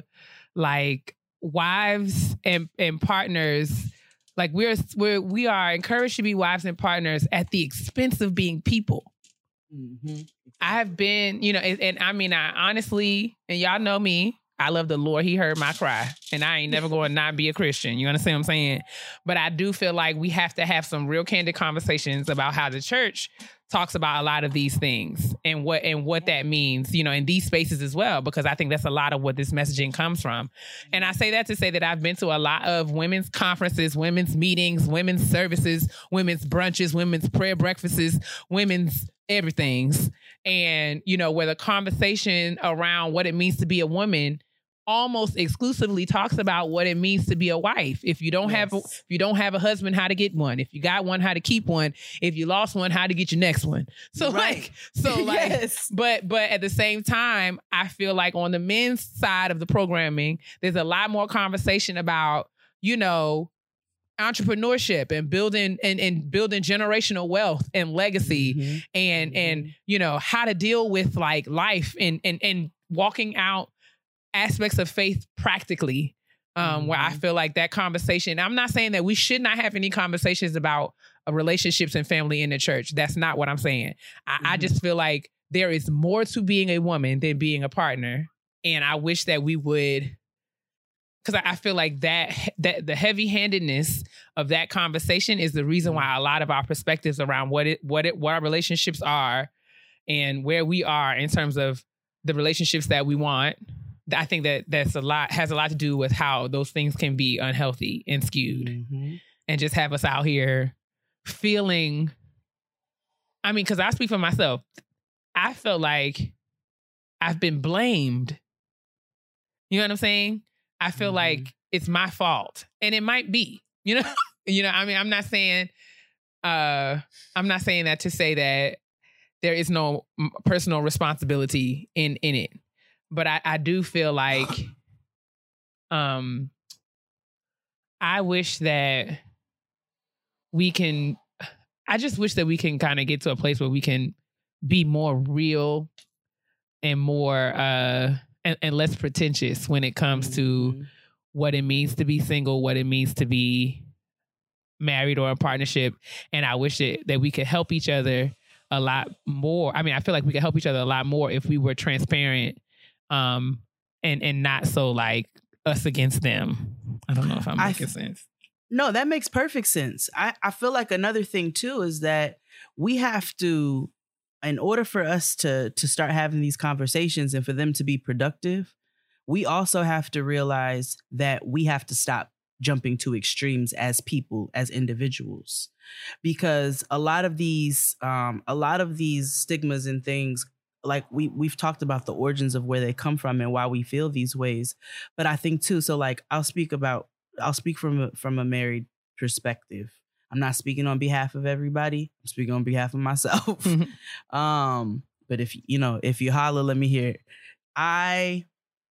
like wives and, and partners. Like we're, we're, we are encouraged to be wives and partners at the expense of being people.
Mm-hmm.
I've been, you know, and, and I mean, I honestly, and y'all know me, I love the Lord. He heard my cry, and I ain't never going to not be a Christian. You understand what I'm saying? But I do feel like we have to have some real candid conversations about how the church talks about a lot of these things and what and what that means, you know, in these spaces as well, because I think that's a lot of what this messaging comes from. And I say that to say that I've been to a lot of women's conferences, women's meetings, women's services, women's brunches, women's prayer breakfasts, women's everythings. And, you know, where the conversation around what it means to be a woman almost exclusively talks about what it means to be a wife. If you don't
Yes.
have, if you don't have a husband, how to get one. If you got one, how to keep one. If you lost one, how to get your next one. So
Right.
like, so like,
Yes.
but, but at the same time, I feel like on the men's side of the programming, there's a lot more conversation about, you know, entrepreneurship and building and, and building generational wealth and legacy
Mhm.
and,
Mhm.
and, you know, how to deal with like life and, and, and walking out aspects of faith practically, um, where I
Mhm.
feel like that conversation, I'm not saying that we should not have any conversations about uh, relationships and family in the church. That's not what I'm saying. I, I
Mhm.
just feel like there is more to being a woman than being a partner. And I wish that we would, because I, I feel like that, that the heavy handedness of that conversation is the reason why a lot of our perspectives around what it, what it, what our relationships are and where we are in terms of the relationships that we want I think that that's a lot, has a lot to do with how those things can be unhealthy and skewed
Mm-hmm.
and just have us out here feeling, I mean, because I speak for myself. I felt like I've been blamed. You know what I'm saying? I feel
Mhm.
like it's my fault. And it might be, you know, you know, I mean, I'm not saying, uh, I'm not saying that to say that there is no m- personal responsibility in, in it. But I, I do feel like, um, I wish that we can, I just wish that we can kind of get to a place where we can be more real and more, uh, and, and less pretentious when it comes to
Mhm.
what it means to be single, what it means to be married or in partnership. And I wish that, that we could help each other a lot more. I mean, I feel like we could help each other a lot more if we were transparent, um, and, and not so like us against them. I don't know if I'm
I
making
f-
sense.
No, that makes perfect sense. I, I feel like another thing too is that we have to, in order for us to to start having these conversations and for them to be productive, we also have to realize that we have to stop jumping to extremes as people, as individuals, because a lot of these, um, a lot of these stigmas and things, like we we've talked about the origins of where they come from and why we feel these ways. But I think too, so like I'll speak about, I'll speak from a, from a married perspective. I'm not speaking on behalf of everybody. I'm speaking on behalf of myself. um, but if you know, if you holler, let me hear it. I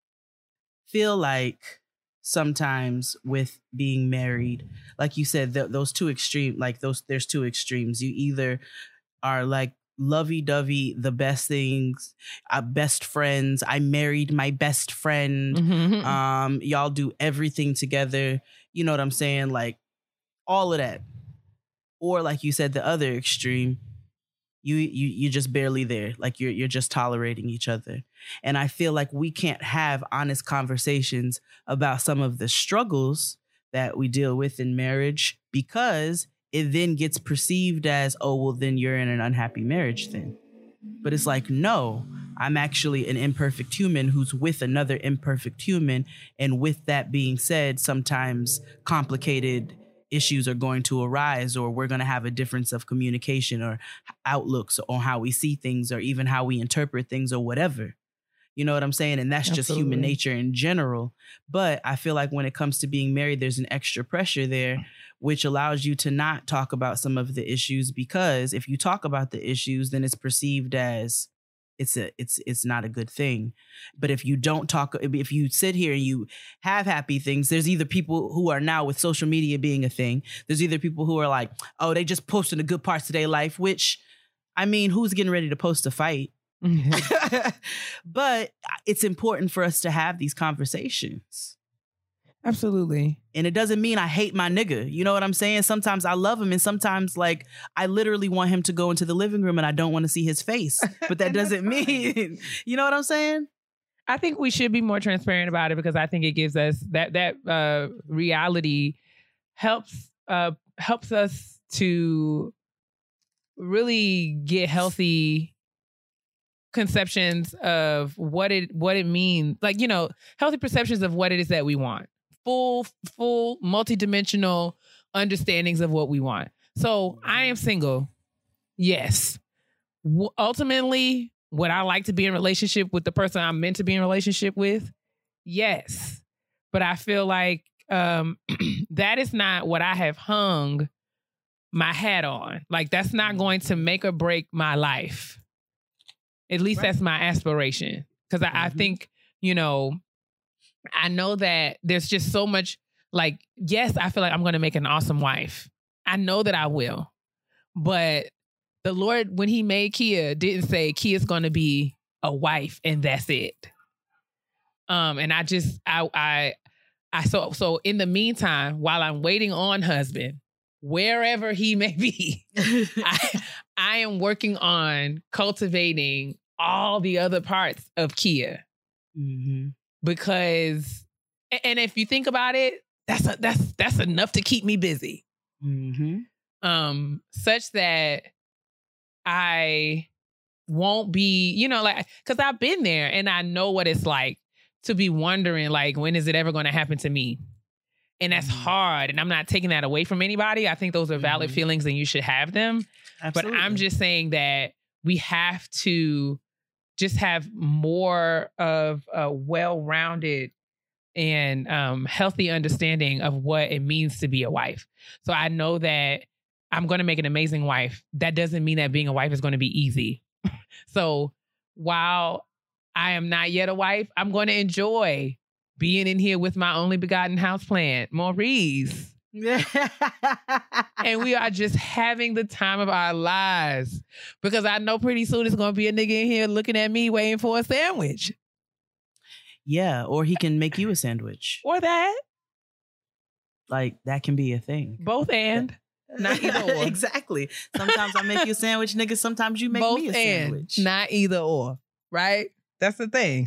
feel like sometimes with being married, like you said, th- those two extreme, like those, there's two extremes. You either are like lovey-dovey, the best things, uh, best friends. I married my best friend.
Mhm.
Um, y'all do everything together. You know what I'm saying? Like all of that. Or like you said, the other extreme, you you you're just barely there. Like you're you're just tolerating each other. And I feel like we can't have honest conversations about some of the struggles that we deal with in marriage because it then gets perceived as, oh, well, then you're in an unhappy marriage then. But it's like, no, I'm actually an imperfect human who's with another imperfect human. And with that being said, sometimes complicated issues are going to arise, or we're going to have a difference of communication or outlooks on how we see things or even how we interpret things or whatever. You know what I'm saying? And that's just human
Absolutely.
nature in general. But I feel like when it comes to being married, there's an extra pressure there, which allows you to not talk about some of the issues, because if you talk about the issues, then it's perceived as it's a it's it's not a good thing. But if you don't talk, if you sit here and you have happy things, there's either people who are now, with social media being a thing, there's either people who are like, oh, they just posting the good parts of their life, which, I mean, who's getting ready to post a fight? But it's important for us to have these conversations.
Absolutely.
And it doesn't mean I hate my nigga. You know what I'm saying? Sometimes I love him, and sometimes like I literally want him to go into the living room and I don't want to see his face. But that doesn't mean, you know what I'm saying?
I think we should be more transparent about it, because I think it gives us that that uh, reality helps uh, helps us to really get healthy conceptions of what it what it means, like, you know, healthy perceptions of what it is that we want. Full, full, multidimensional understandings of what we want. So I am single. Yes. W- ultimately, would I like to be in a relationship with the person I'm meant to be in a relationship with? Yes. But I feel like um, that is not what I have hung my hat on. Like, that's not going to make or break my life. At least
Right.
that's my aspiration. Because I, I
Mhm.
think, you know, I know that there's just so much, like, yes, I feel like I'm going to make an awesome wife. I know that I will. But the Lord, when he made Kia, didn't say Kia's going to be a wife and that's it. Um, and I just, I, I, I, so, so in the meantime, while I'm waiting on husband, wherever he may be, I, I am working on cultivating all the other parts of Kia.
Mm-hmm.
Because, and if you think about it, that's a, that's that's enough to keep me busy.
Mm-hmm.
Um, such that I won't be, you know, like, because I've been there and I know what it's like to be wondering, like, when is it ever going to happen to me? And that's
Mhm.
hard. And I'm not taking that away from anybody. I think those are valid
Mhm.
feelings and you should have them.
Absolutely.
But I'm just saying that we have to just have more of a well-rounded and um, healthy understanding of what it means to be a wife. So I know that I'm going to make an amazing wife. That doesn't mean that being a wife is going to be easy. So while I am not yet a wife, I'm going to enjoy being in here with my only begotten houseplant, Maurice. And we are just having the time of our lives because I know pretty soon it's going to be a nigga in here looking at me waiting for a sandwich.
Yeah, or he can make you a sandwich.
Or that.
Like, that can be a thing.
Both and. Not either or.
Exactly. Sometimes I make you a sandwich, nigga. Sometimes you make
Both
me a
and.
sandwich.
Not either or. Right? That's the thing.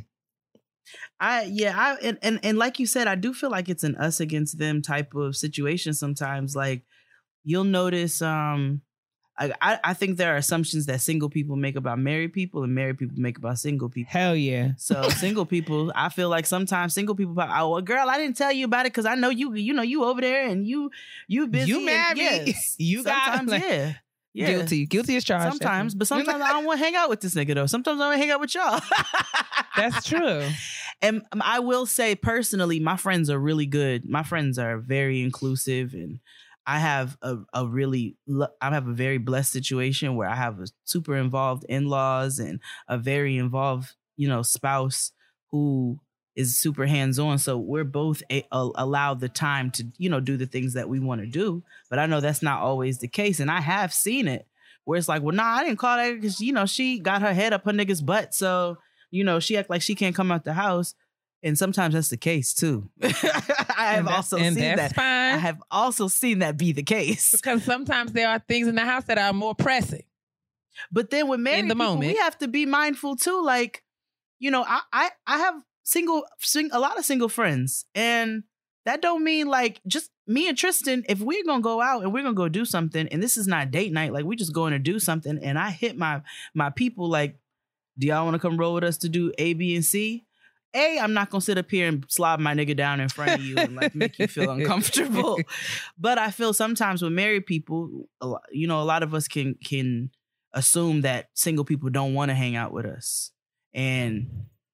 I yeah, I and, and and like you said, I do feel like it's an us against them type of situation sometimes. Like, you'll notice um I, I I think there are assumptions that single people make about married people and married people make about single people.
Hell yeah.
So single people, I feel like sometimes single people, oh, well, girl, I didn't tell you about it because I know you, you know, you over there and you, you busy.
You
and-
married.
Yes,
You got-
sometimes,
like,
yeah, yeah.
Guilty. Guilty as charged.
Sometimes, but sometimes I don't want to hang out with this nigga though. Sometimes I want to hang out with y'all.
That's true.
And I will say personally, my friends are really good. My friends are very inclusive, and I have a, a really, I have a very blessed situation where I have a super involved in-laws and a very involved, you know, spouse who is super hands-on. So we're both a, a, allowed the time to, you know, do the things that we want to do. But I know that's not always the case. And I have seen it where it's like, well, nah, I didn't call that because, you know, she got her head up her nigga's butt. So, you know, she act like she can't come out the house. And sometimes that's the case too. I have
And that-
also
and
seen
that's
that.
fine.
I have also seen that be the case.
Because sometimes there are things in the house that are more pressing.
But then with married
In the
people,
moment.
we have to be mindful too. Like, you know, I I, I have single sing, a lot of single friends, and that don't mean like just me and Tristan. If we're gonna go out and we're gonna go do something, and this is not date night, like we just going to do something, and I hit my my people like, do y'all want to come roll with us to do A, B, and C? A, I'm not gonna sit up here and slob my nigga down in front of you and like make you feel uncomfortable. But I feel sometimes with married people, a lo- you know, a lot of us can can assume that single people don't want to hang out with us, and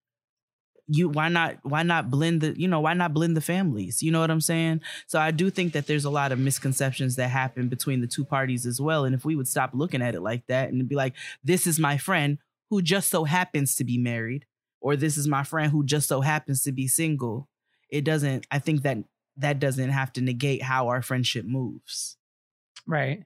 you why not why not blend the you know why not blend the families? You know what I'm saying? So I do think that there's a lot of misconceptions that happen between the two parties as well. And if we would stop looking at it like that and be like, this is my friend who just so happens to be married, or this is my friend who just so happens to be single, it doesn't, I think that that doesn't have to negate how our friendship moves.
Right.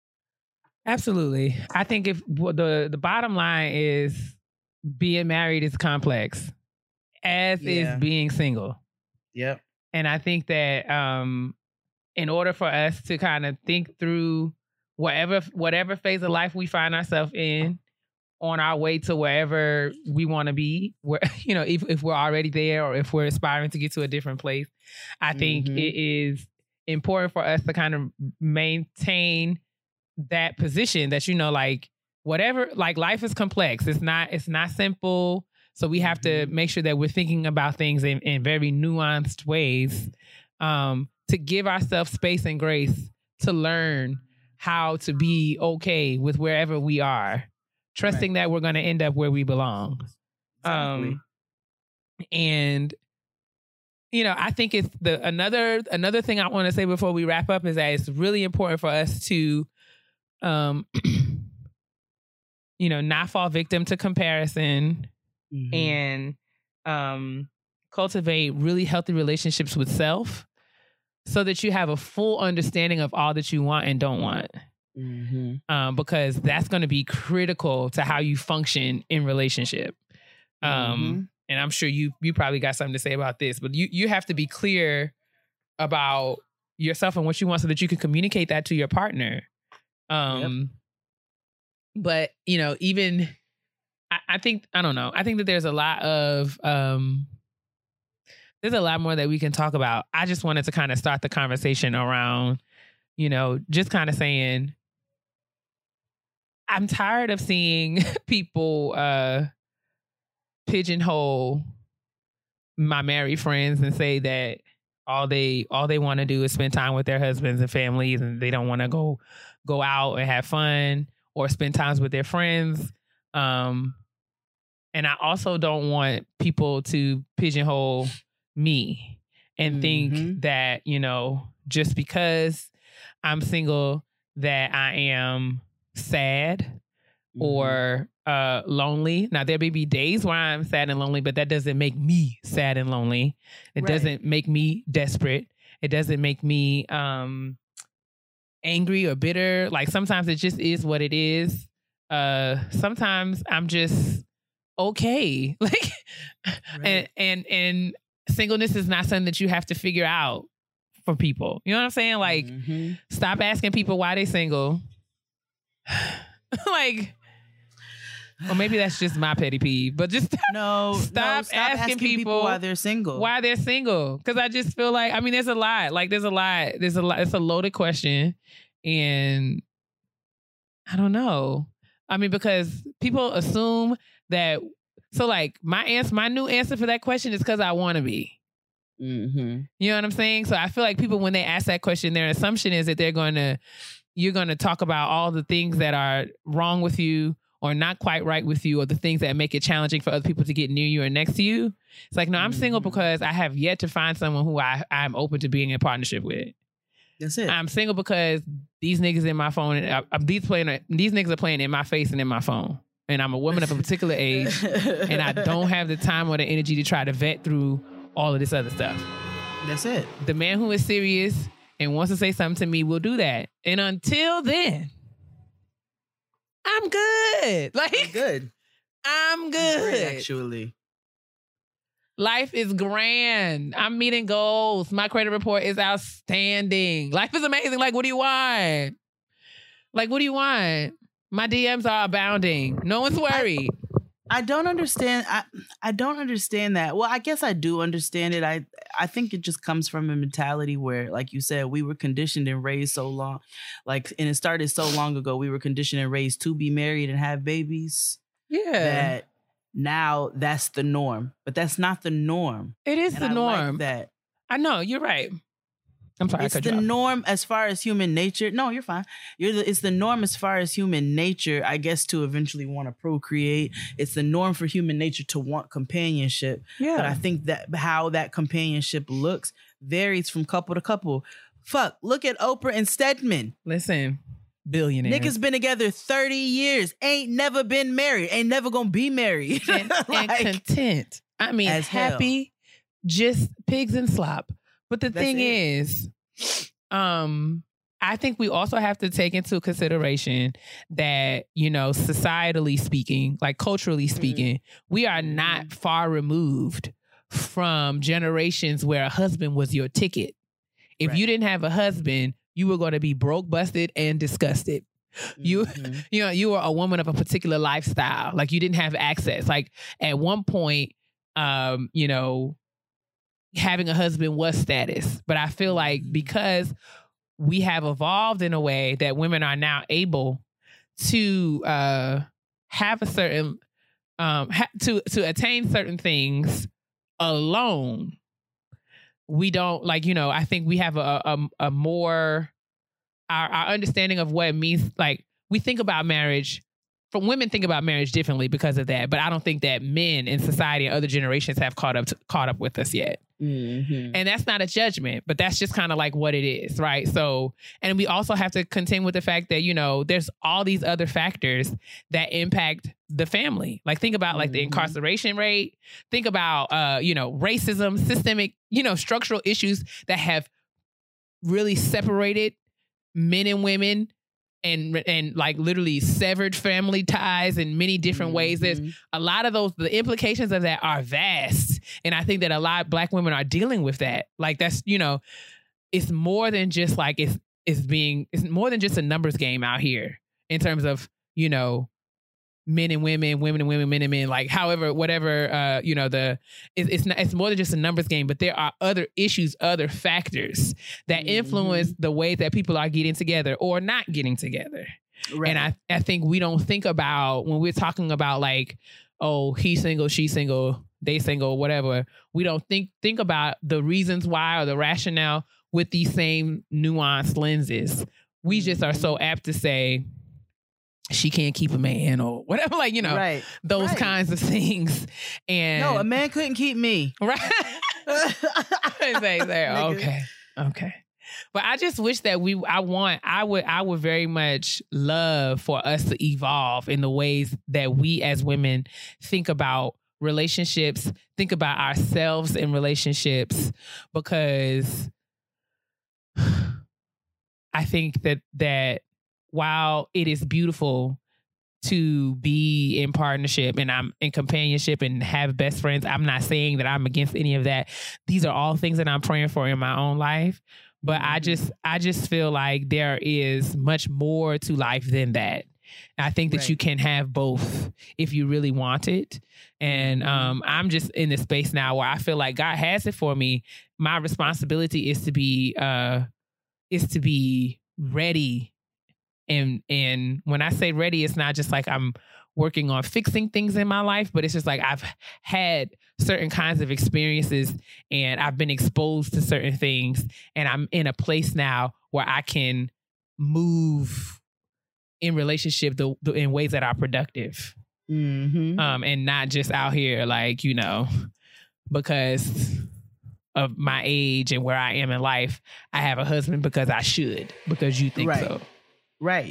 Absolutely. I think if well, the the bottom line is being married is complex, as
Yeah.
is being single.
Yep.
And I think that um, in order for us to kind of think through whatever whatever phase of life we find ourselves in, on our way to wherever we want to be, where you know, if if we're already there or if we're aspiring to get to a different place, I think
Mhm.
it is important for us to kind of maintain that position that, you know, like whatever, like life is complex. It's not, it's not simple. So we have to make sure that we're thinking about things in, in very nuanced ways, um, to give ourselves space and grace to learn how to be okay with wherever we are, trusting that we're going to end up where we belong.
Exactly.
Um, and you know, I think it's the another another thing I want to say before we wrap up is that it's really important for us to, um, you know, not fall victim to comparison
Mhm.
and um, cultivate really healthy relationships with self, so that you have a full understanding of all that you want and don't want.
Mhm.
Um, because that's going to be critical to how you function in relationship. Um,
Mhm.
And I'm sure you you probably got something to say about this, but you you have to be clear about yourself and what you want so that you can communicate that to your partner. Um, But, you know, even, I, I think, I don't know, I think that there's a lot of, um, there's a lot more that we can talk about. I just wanted to kind of start the conversation around, you know, just kind of saying, I'm tired of seeing people uh, pigeonhole my married friends and say that all they all they want to do is spend time with their husbands and families, and they don't want to go go out and have fun or spend times with their friends. Um, and I also don't want people to pigeonhole me and
Mm-hmm.
think that, you know, just because I'm single, that I am sad
Mm-hmm.
or uh, lonely. Now, there may be days where I'm sad and lonely, but that doesn't make me sad and lonely. It
Right.
doesn't make me desperate. It doesn't make me um, angry or bitter. Like, sometimes it just is what it is. Uh, sometimes I'm just okay. Like, and, and, and singleness is not something that you have to figure out for people. You know what I'm saying? Like,
Mhm.
stop asking people why they single. Like, or maybe that's just my petty peeve, but just
no,
Stop
no, stop
asking
asking, people,
people
why they're single.
why they're single. Because I just feel like, I mean, there's a lot. Like, there's a lot. There's a lot. It's a loaded question. And I don't know. I mean, because people assume that, so like my answer, my new answer for that question is because I want to be.
Mm-hmm.
You know what I'm saying? So I feel like people, when they ask that question, their assumption is that they're going to, you're going to talk about all the things that are wrong with you or not quite right with you, or the things that make it challenging for other people to get near you or next to you. It's like, no, I'm single because I have yet to find someone who I, I'm open to being in partnership with.
That's it.
I'm single because these niggas in my phone, and uh, these playing, these niggas are playing in my face and in my phone. And I'm a woman of a particular age, and I don't have the time or the energy to try to vet through all of this other stuff.
That's it.
The man who is serious and wants to say something to me will do that. And until then, I'm good. Like,
I'm good.
I'm
Great,
good.
actually.
Life is grand. I'm meeting goals. My credit report is outstanding. Life is amazing. Like, what do you want? Like, what do you want? My D Ms are abounding. No one's worried.
I don't understand. I I don't understand that. Well, I guess I do understand it. I I think it just comes from a mentality where, like you said, we were conditioned and raised so long, like, and it started so long ago. We were conditioned and raised to be married and have babies.
Yeah.
That now that's the norm, but that's not the norm.
It is
And
the
I
norm.
like that.
I know, you're right. I'm sorry,
It's
I cut
the
you off.
norm as far as human nature. No, you're fine. You're the, it's the norm as far as human nature, I guess, to eventually want to procreate. It's the norm for human nature to want companionship.
Yeah.
But I think that how that companionship looks varies from couple to couple. Fuck, look at Oprah and Stedman.
Listen, billionaire.
Niggas been together thirty years, ain't never been married, ain't never gonna be married.
and, and
Like,
content. I mean,
as hell.
happy, just pigs and slop. But the
That's
thing
it.
is, um, I think we also have to take into consideration that, you know, societally speaking, like culturally speaking, we are not far removed from generations where a husband was your ticket. If
Right.
you didn't have a husband, you were going to be broke, busted, and disgusted. You,
Mhm.
you know, you were a woman of a particular lifestyle. Like, you didn't have access. Like, at one point, um, you know, having a husband was status. But I feel like because we have evolved in a way that women are now able to uh, have a certain, um, ha- to to attain certain things alone. We don't, like, you know, I think we have a a, a more our, our understanding of what it means. Like, we think about marriage, from women think about marriage differently because of that. But I don't think that men in society and other generations have caught up to, caught up with us yet.
Mhm.
And that's not a judgment, but that's just kind of like what it is, right? So, and we also have to contend with the fact that, you know, there's all these other factors that impact the family. Like, think about like the
Mhm.
incarceration rate. Think about, uh, you know, racism, systemic, you know, structural issues that have really separated men and women and and like literally severed family ties in many different ways. There's
Mhm.
a lot of those, the implications of that are vast. And I think that a lot of Black women are dealing with that. Like, that's, you know, it's more than just like, it's, it's being, it's more than just a numbers game out here in terms of, you know, men and women, women and women, men and men, like however, whatever, uh, you know, the, it, it's not, it's more than just a numbers game, but there are other issues, other factors that influence the way that people are getting together or not getting together.
Right.
And I, I think we don't think about, when we're talking about like oh, he's single, she's single, they single, whatever. We don't think think about the reasons why or the rationale with these same nuanced lenses. We just are so apt to say she can't keep a man or whatever, like, you know,
Right.
those
Right.
kinds of things. And
No, a man couldn't keep me.
right. Say there.
Nigga.
Okay. Okay. But I just wish that we I want I would I would very much love for us to evolve in the ways that we as women think about relationships, think about ourselves in relationships, because I think that that while it is beautiful to be in partnership and I'm in companionship and have best friends, I'm not saying that I'm against any of that. These are all things that I'm praying for in my own life. But I just I just feel like there is much more to life than that. I think that
Right.
you can have both if you really want it. And um, I'm just in this space now where I feel like God has it for me. My responsibility is to be uh, is to be ready. And and when I say ready, it's not just like I'm working on fixing things in my life, but it's just like I've had certain kinds of experiences and I've been exposed to certain things, and I'm in a place now where I can move in relationship the, the, in ways that are productive,
Mm-hmm.
um, and not just out here like, you know, because of my age and where I am in life, I have a husband because I should, because you think
Right.
so.
Right.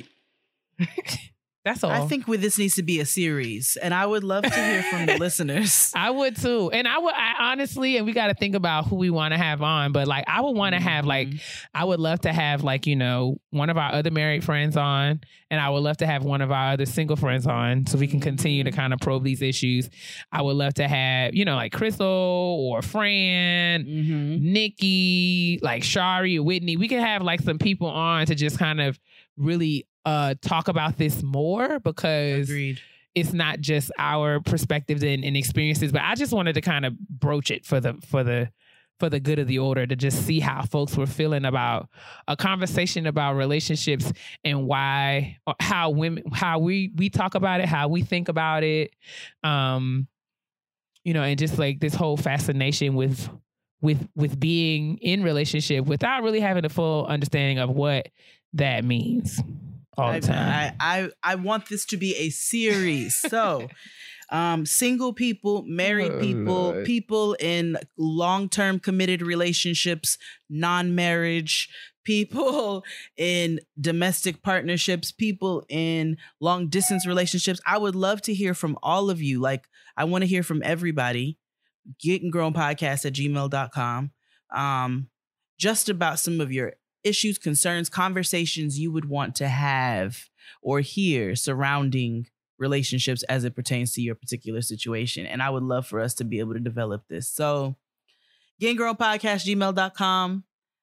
That's all.
I think with this needs to be a series, and I would love to hear from the listeners.
I would too. And I would, I honestly, and we got to think about who we want to have on, but like, I would want to have like, I would love to have like, you know, one of our other married friends on, and I would love to have one of our other single friends on so we can continue to kind of probe these issues. I would love to have, you know, like Crystal or Fran,
Mm-hmm.
Nikki, like Shari or Whitney. We can have like some people on to just kind of really uh, talk about this more, because
Agreed.
it's not just our perspectives and, and experiences, but I just wanted to kind of broach it for the for the for the good of the order, to just see how folks were feeling about a conversation about relationships and why, or how women, how we we talk about it, how we think about it, um, you know, and just like this whole fascination with with with being in relationship without really having a full understanding of what that means all
I,
the time.
I, I I want this to be a series. So, um, single people, married
Oh,
people,
Lord.
people in long-term committed relationships, non-marriage, people in domestic partnerships, people in long-distance relationships. I would love to hear from all of you. Like, I want to hear from everybody. Getting Grown Podcast at gmail dot com. Um, just about some of your issues, concerns, conversations you would want to have or hear surrounding relationships as it pertains to your particular situation. And I would love for us to be able to develop this. So Getting Grown Podcast, gmail dot com.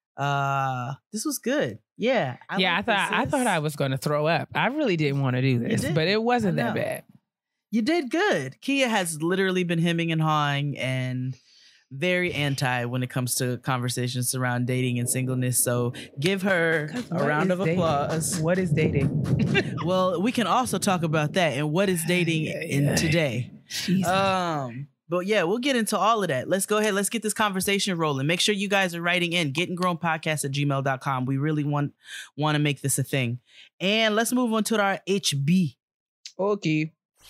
Uh, this was good. Yeah. I
yeah,
like
I thought
this.
I thought I was going to throw up. I really didn't want to do this,
did.
but it wasn't
I
that
know.
bad.
You did good. Kia has literally been hemming and hawing and very anti when it comes to conversations around dating and singleness. So give her a round of applause.
What is dating?
Well, we can also talk about that and what is dating in today.
Jesus.
Um, but yeah, we'll get into all of that. Let's go ahead. Let's get this conversation rolling. Make sure you guys are writing in getting grown podcast at gmail dot com. We really want want to make this a thing. And let's move on to our H B.
Okay.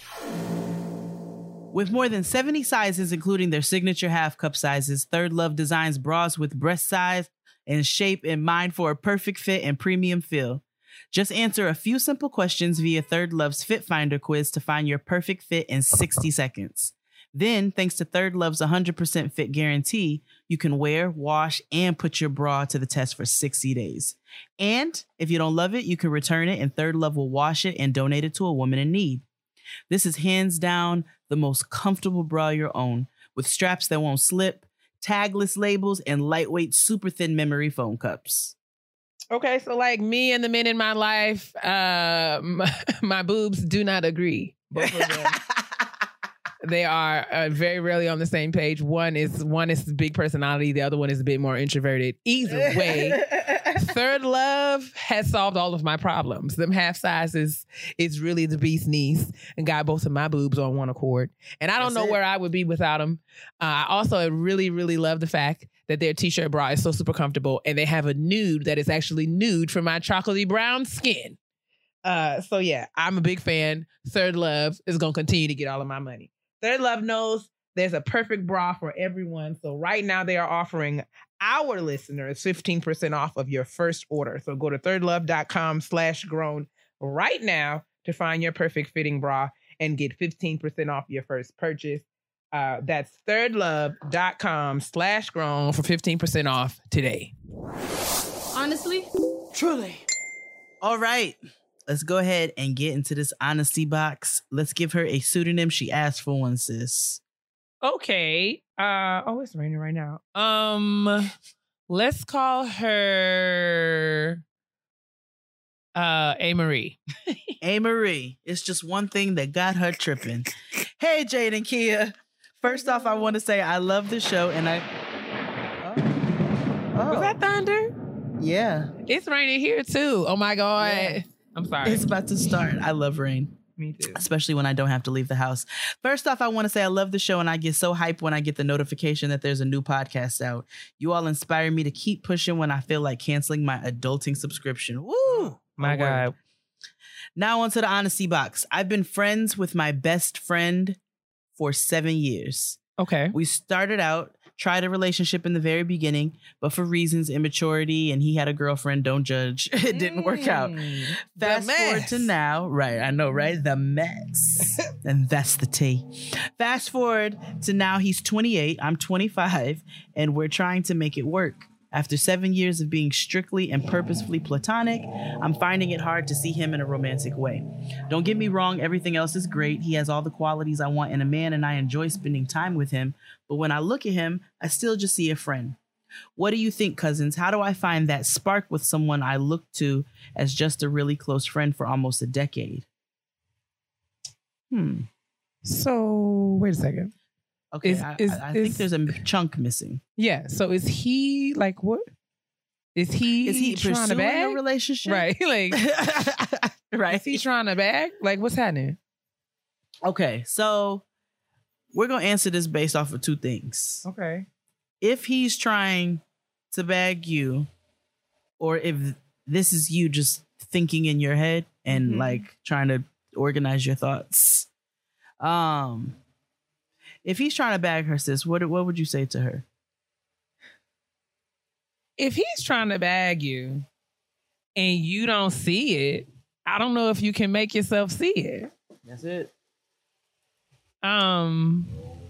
With more than seventy sizes, including their signature half cup sizes, Third Love designs bras with breast size and shape in mind for a perfect fit and premium feel. Just answer a few simple questions via Third Love's Fit Finder quiz to find your perfect fit in sixty seconds. Then, thanks to Third Love's one hundred percent fit guarantee, you can wear, wash, and put your bra to the test for sixty days. And if you don't love it, you can return it and Third Love will wash it and donate it to a woman in need. This is hands down the most comfortable bra you'll own, with straps that won't slip, tagless labels, and lightweight, super thin memory foam cups.
Okay, so like me and the men in my life, uh, my, my boobs do not agree. Both of them. They are uh, very rarely on the same page. One is one is big personality. The other one is a bit more introverted. Either way, Third Love has solved all of my problems. Them half sizes is really the bee's knees and got both of my boobs on one accord. And I don't
That's
know
it.
where I would be without them. Uh, I also really, really love the fact that their t-shirt bra is so super comfortable and they have a nude that is actually nude for my chocolatey brown skin. Uh, so yeah, I'm a big fan. Third Love is going to continue to get all of my money. Third Love knows there's a perfect bra for everyone. So right now they are offering our listeners fifteen percent off of your first order. So go to thirdlove.com slash grown right now to find your perfect fitting bra and get fifteen percent off your first purchase. Uh, that's thirdlove.com slash grown for fifteen percent off today.
Honestly,
Truly. All right. Let's go ahead and get into this honesty box. Let's give her a pseudonym. She asked for one, sis.
Okay. Uh, oh, it's raining right now. Um, let's call her uh, A. Marie.
A. Marie. It's just one thing that got her tripping. Hey, Jade and Kia. First off, I want to say I love the show and I... Oh.
Was that thunder?
Yeah.
It's raining here too. Oh my God.
Yeah.
I'm sorry.
It's about to start. I love rain.
Me too.
Especially when I don't have to leave the house. First off, I want to say I love the show and I get so hyped when I get the notification that there's a new podcast out. You all inspire me to keep pushing when I feel like canceling my adulting subscription. Woo!
My God.
Word. Now on to the honesty box. I've been friends with my best friend for seven years.
Okay.
We started out, tried a relationship in the very beginning, but for reasons, immaturity, and he had a girlfriend, don't judge, it didn't work out.
Mm,
Fast
the
forward
mess.
to now, right, I know, right? The mess. And that's the tea. Fast forward to now, he's twenty-eight, I'm twenty-five, and we're trying to make it work. After seven years of being strictly and purposefully platonic, I'm finding it hard to see him in a romantic way. Don't get me wrong, everything else is great. He has all the qualities I want in a man, and I enjoy spending time with him. But when I look at him, I still just see a friend. What do you think, cousins? How do I find that spark with someone I look to as just a really close friend for almost a decade? Hmm.
So wait a second.
Okay,
Is-
I,
is-
I, I think
is-
there's a chunk missing.
Yeah. So is he like what? Is he
Is he
trying to
pursuing
bag?
a relationship?
Right. Like
Right.
is he trying to bag? Like what's happening?
Okay, so we're going to answer this based off of two things.
Okay.
If he's trying to bag you, or if this is you just thinking in your head and
Mhm.
like trying to organize your thoughts. Um, if he's trying to bag her, sis, what what would you say to her?
If he's trying to bag you and you don't see it, I don't know if you can make yourself see it.
That's it.
Um,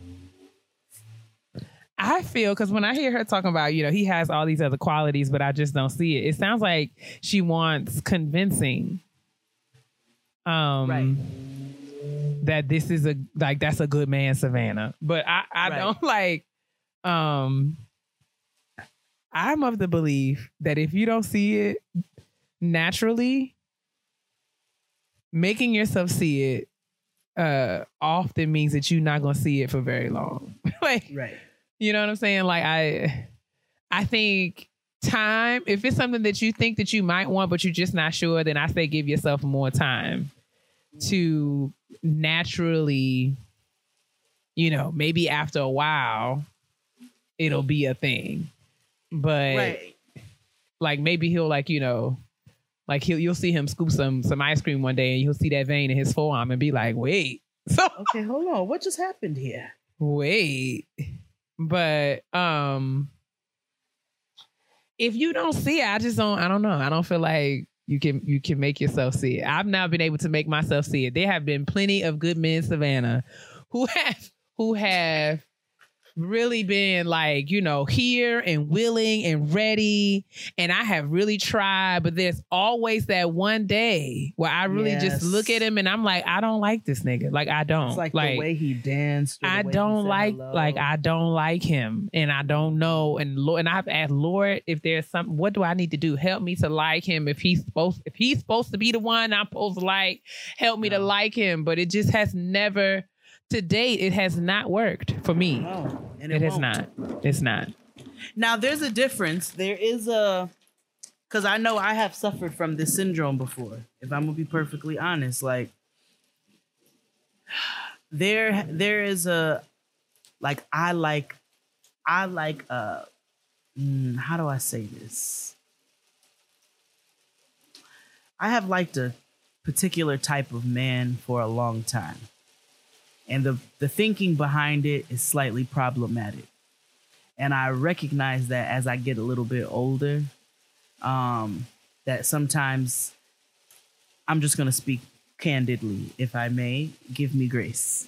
I feel because when I hear her talking about, you know, he has all these other qualities, but I just don't see it. It sounds like she wants convincing. Um,
Right.
That this is a like that's a good man, Savannah. But I I
Right.
don't like. Um, I'm of the belief that if you don't see it naturally, making yourself see it uh often means that you're not gonna see it for very long. Like,
Right.
you know what I'm saying? Like I I think time, if it's something that you think that you might want but you're just not sure, then I say give yourself more time to naturally, you know, maybe after a while it'll be a thing. But
Right.
like maybe he'll like, you know, like he'll you'll see him scoop some some ice cream one day and you'll see that vein in his forearm and be like, wait. So
Okay, hold on. What just happened here?
wait. But um if you don't see it, I just don't I don't know. I don't feel like you can you can make yourself see it. I've now been able to make myself see it. There have been plenty of good men, Savannah, who have who have really been like, you know, here and willing and ready. And I have really tried, but there's always that one day where I really
Yes.
just look at him and I'm like, I don't like this nigga. Like, I don't.
It's like, the way he danced. or the
I
way he
don't
said
like
hello.
like I don't like him, and I don't know. And Lord, and I've asked Lord if there's something. What do I need to do? Help me to like him. If he's supposed, if he's supposed to be the one I'm supposed to like, help me to
No.
like him. But it just has never, to date, it has not worked for me.
No, and
It has
won't.
not. It's not.
Now, there's a difference. There is a, because I know I have suffered from this syndrome before. If I'm gonna be perfectly honest, like there, there is a like I like, I like uh, mm, how do I say this? I have liked a particular type of man for a long time. And the, the thinking behind it is slightly problematic. And I recognize that as I get a little bit older, um, that sometimes I'm just going to speak candidly, if I may. Give me grace.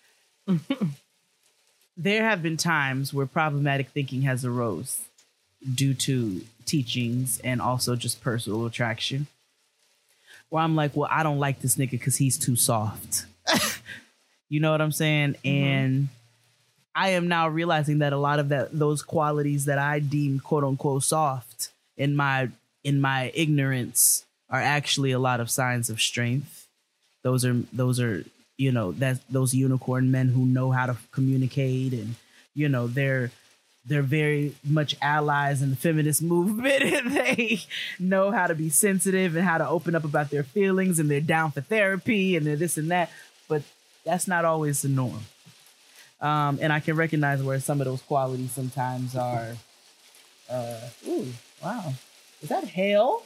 There have been times where problematic thinking has arose due to teachings and also just personal attraction, where I'm like, well, I don't like this nigga because he's too soft. You know what I'm saying? Mm-hmm. And I am now realizing that a lot of that those qualities that I deemed quote unquote soft in my in my ignorance are actually a lot of signs of strength. Those are those are, you know, that those unicorn men who know how to communicate, and, you know, they're they're very much allies in the feminist movement, and they know how to be sensitive and how to open up about their feelings, and they're down for therapy and they're this and that. But that's not always the norm. Um, and I can recognize where some of those qualities sometimes are. Uh, ooh, wow. Is that hell?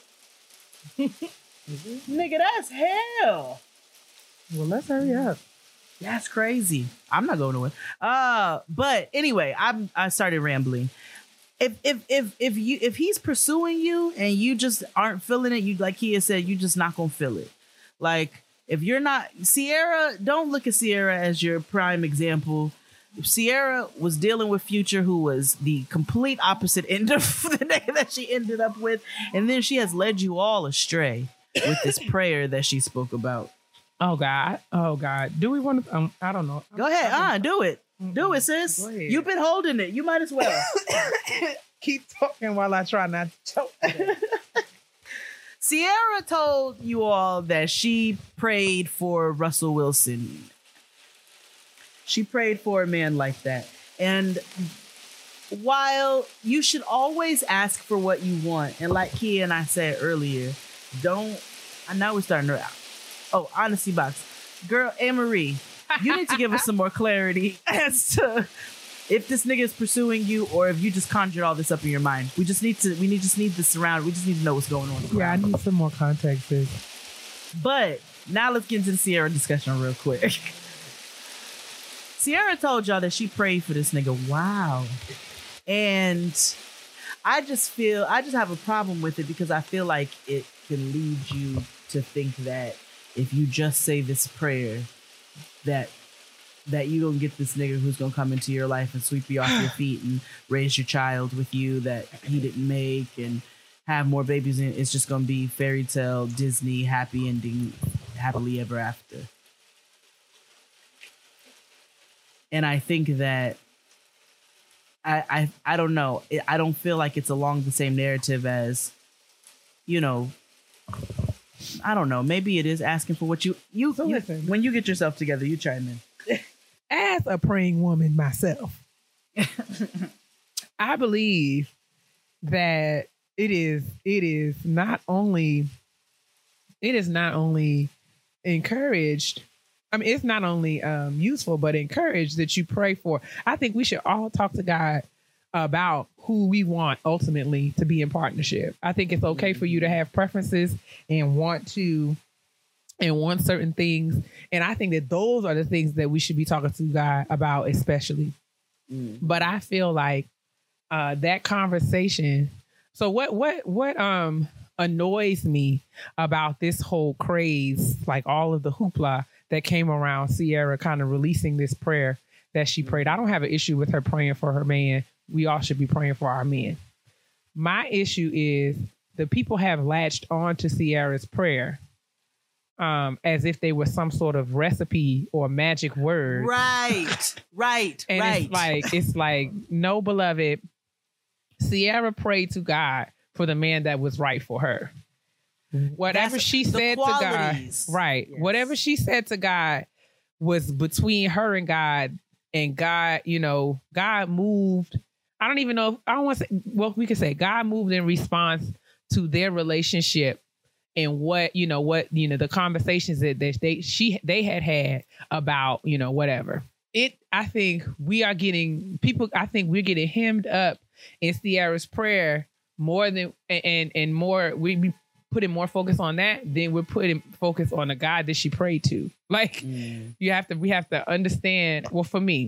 Nigga, that's hell.
Well, let's hurry up.
That's crazy. I'm not going nowhere. Uh, but anyway, I'm I started rambling. If if if if you if he's pursuing you and you just aren't feeling it, you like Kia said, you just not gonna feel it. Like, if you're not Sierra, don't look at Sierra as your prime example. Sierra was dealing with Future, who was the complete opposite end of the nigga that she ended up with, and then she has led you all astray with this prayer that she spoke about.
Oh God! Oh God! Do we want to? Um, I don't know.
Go ahead, on, do it, do it, sis. You've been holding it. You might as well
keep talking while I try not to choke.
Sierra told you all that she prayed for Russell Wilson. She prayed for a man like that. And while you should always ask for what you want, and like Kia and I said earlier, don't, I know we're starting to, oh, Honesty Box. Girl, Anne-Marie, you need to give us some more clarity as to if this nigga is pursuing you or if you just conjured all this up in your mind. We just need to, we need just need this around. We just need to know what's going on.
Yeah, I need some more context, sis.
But now let's get into the Sierra discussion real quick. Sierra told y'all that she prayed for this nigga. Wow. And I just feel, I just have a problem with it because I feel like it can lead you to think that if you just say this prayer, that that you gonna get this nigga who's gonna come into your life and sweep you off your feet and raise your child with you that he didn't make and have more babies, and it's just gonna be fairy tale Disney happy ending, happily ever after. And I think that I I I don't know. I don't feel like it's along the same narrative as, you know, I don't know. Maybe it is asking for what you you,
so
you
listen,
when you get yourself together, you chime in.
As a praying woman myself, I believe that it is it is not only it is not only encouraged. I mean, it's not only um, useful, but encouraged that you pray for. I think we should all talk to God about who we want ultimately to be in partnership. I think it's okay for you to have preferences and want to and want certain things. And I think that those are the things that we should be talking to God about, especially. Mm. But I feel like uh, that conversation. So what what what um annoys me about this whole craze, like all of the hoopla that came around Sierra kind of releasing this prayer that she prayed. I don't have an issue with her praying for her man. We all should be praying for our men. My issue is the people have latched on to Sierra's prayer um, as if they were some sort of recipe or magic word.
Right, right,
and
right.
it's like, it's like, no, beloved, Sierra prayed to God for the man that was right for her. Whatever That's she said to God, right. Yes. Whatever she said to God was between her and God, and God, you know, God moved. I don't even know. If, I don't want to say, well, we could say God moved in response to their relationship and what, you know, what, you know, the conversations that they, they she they had had about, you know, whatever. It, I think we are getting people, I think we're getting hemmed up in Ciara's prayer more than, and and more, we be putting more focus on that than we're putting focus on the God that she prayed to. Like, mm. you have to, we have to understand, well, for me,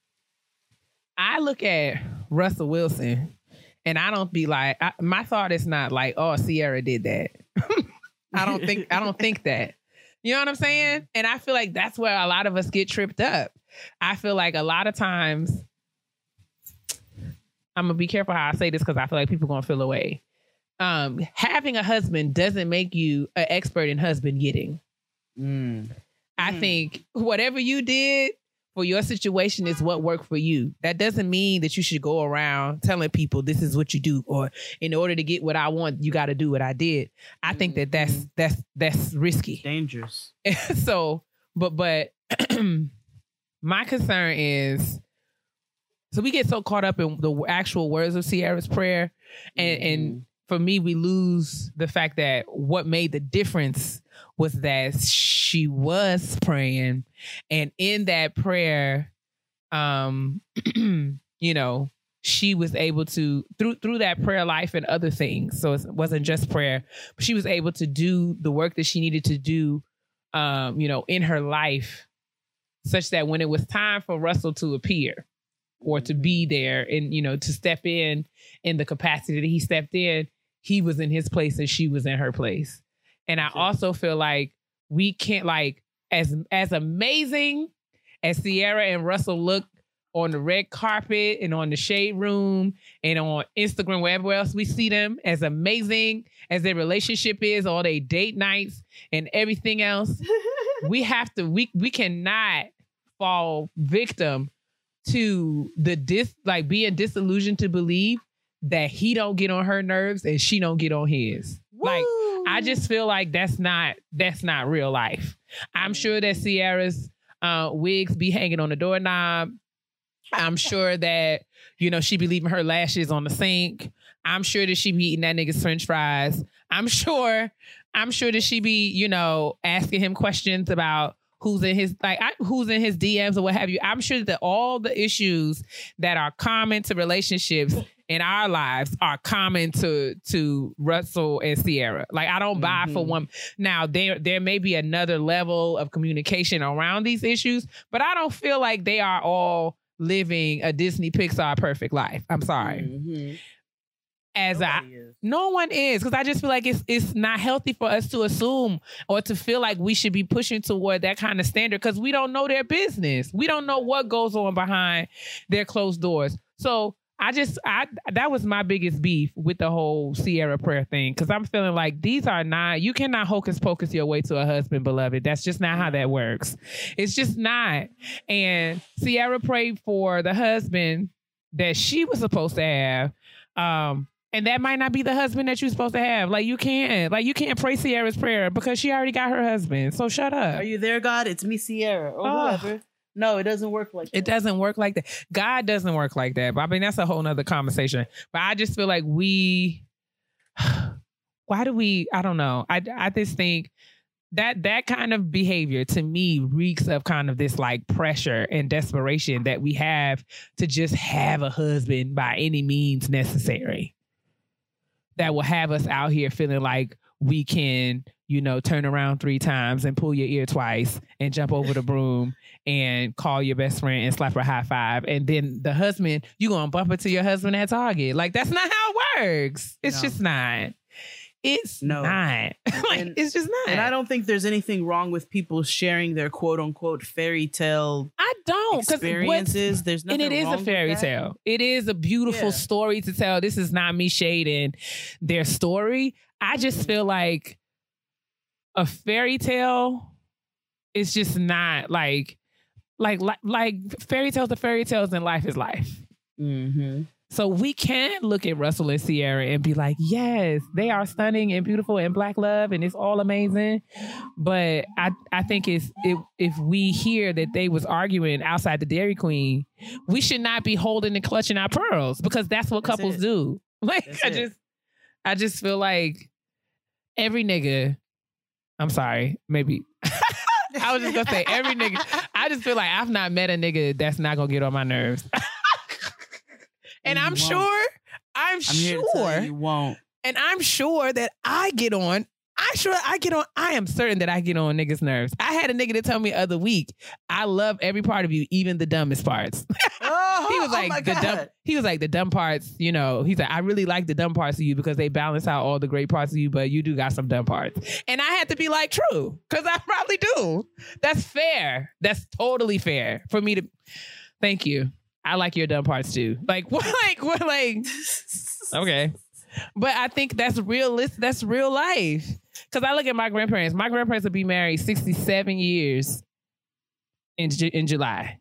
I look at Russell Wilson and I don't be like, I, my thought is not like, oh, Ciara did that. I don't think, I don't think that. You know what I'm saying? And I feel like that's where a lot of us get tripped up. I feel like a lot of times, I'm going to be careful how I say this because I feel like people are going to feel away. Um, having a husband doesn't make you an expert in husband getting. Mm. I mm. think whatever you did for your situation is what worked for you. That doesn't mean that you should go around telling people this is what you do, or in order to get what I want, you got to do what I did. I mm. think that that's, that's, that's risky.
Dangerous.
So, but, but my concern is, so we get so caught up in the actual words of Ciara's prayer, and, mm. and for me, we lose the fact that what made the difference was that she was praying, and in that prayer, um, you know, she was able to, through through that prayer life and other things. So it wasn't just prayer, but she was able to do the work that she needed to do, um, you know, in her life, such that when it was time for Russell to appear or to be there and, you know, to step in in the capacity that he stepped in, he was in his place and she was in her place. And I also feel like we can't, like, as as amazing as Ciara and Russell look on the red carpet and on the Shade Room and on Instagram, wherever else we see them, as amazing as their relationship is, all their date nights and everything else, we have to, we we cannot fall victim to the dis, like being disillusioned to believe that he don't get on her nerves and she don't get on his. Woo! Like, I just feel like that's not, that's not real life. I'm sure that Ciara's uh, wigs be hanging on the doorknob. I'm sure that, you know, she be leaving her lashes on the sink. I'm sure that she be eating that nigga's French fries. I'm sure, I'm sure that she be, you know, asking him questions about who's in his, like, I, who's in his D Ms or what have you. I'm sure that all the issues that are common to relationships in our lives are common to to Russell and Ciara. Like, I don't buy mm-hmm. for one. Now, there there may be another level of communication around these issues, but I don't feel like they are all living a Disney Pixar perfect life. I'm sorry. Mm-hmm. As Nobody I, is. No one is, because I just feel like it's it's not healthy for us to assume or to feel like we should be pushing toward that kind of standard, because we don't know their business. We don't know what goes on behind their closed doors. So I just, I that was my biggest beef with the whole Ciara prayer thing, because I'm feeling like these are not, you cannot hocus pocus your way to a husband, beloved. That's just not how that works. It's just not. And Ciara prayed for the husband that she was supposed to have. Um, and that might not be the husband that you're supposed to have. Like, you can't, like, you can't pray Ciara's prayer because she already got her husband. So shut up.
Are you there, God? It's me, Ciara, or oh. whoever. No, it doesn't work like that.
It doesn't work like that. God doesn't work like that. But I mean, that's a whole nother conversation. But I just feel like we, why do we, I don't know. I, I just think that that kind of behavior to me reeks of kind of this like pressure and desperation that we have to just have a husband by any means necessary. That will have us out here feeling like we can, you know, turn around three times and pull your ear twice and jump over the broom and call your best friend and slap her high five. And then the husband, you going to bump into your husband at Target. Like, that's not how it works. It's no. just not. It's no. not. like,
and,
it's just not.
And I don't think there's anything wrong with people sharing their quote unquote fairy tale
I don't,
experiences. There's nothing
And it is
wrong
a fairy
with that.
tale. It is a beautiful yeah. story to tell. This is not me shading their story. I just feel like a fairy tale is just not like, like, like, like fairy tales are fairy tales and life is life. Mm-hmm. So we can't look at Russell and Ciara and be like, yes, they are stunning and beautiful and Black love and it's all amazing. But I, I think it's, if, if we hear that they was arguing outside the Dairy Queen, we should not be holding and clutching our pearls, because that's what
that's
couples
it.
do. Like,
that's
I
it.
just, I just feel like every nigga, I'm sorry, maybe. I was just gonna say every nigga. I just feel like I've not met a nigga that's not gonna get on my nerves. And I'm sure, I'm,
I'm
sure,
here to tell you, you won't.
and I'm sure that I get on. I sure I get on. I am certain that I get on niggas' nerves. I had a nigga that told me the other week, I love every part of you, even the dumbest parts.
Oh,
he was
oh
like
my
the
God.
dumb. He was like the dumb parts. You know, he's like, I really like the dumb parts of you because they balance out all the great parts of you, but you do got some dumb parts. And I had to be like, true, because I probably do. That's fair. That's totally fair for me to. Thank you. I like your dumb parts too. Like what? Like what? Like okay. But I think that's realistic. That's real life. Because I look at my grandparents. My grandparents would be married sixty-seven years in Ju- in July.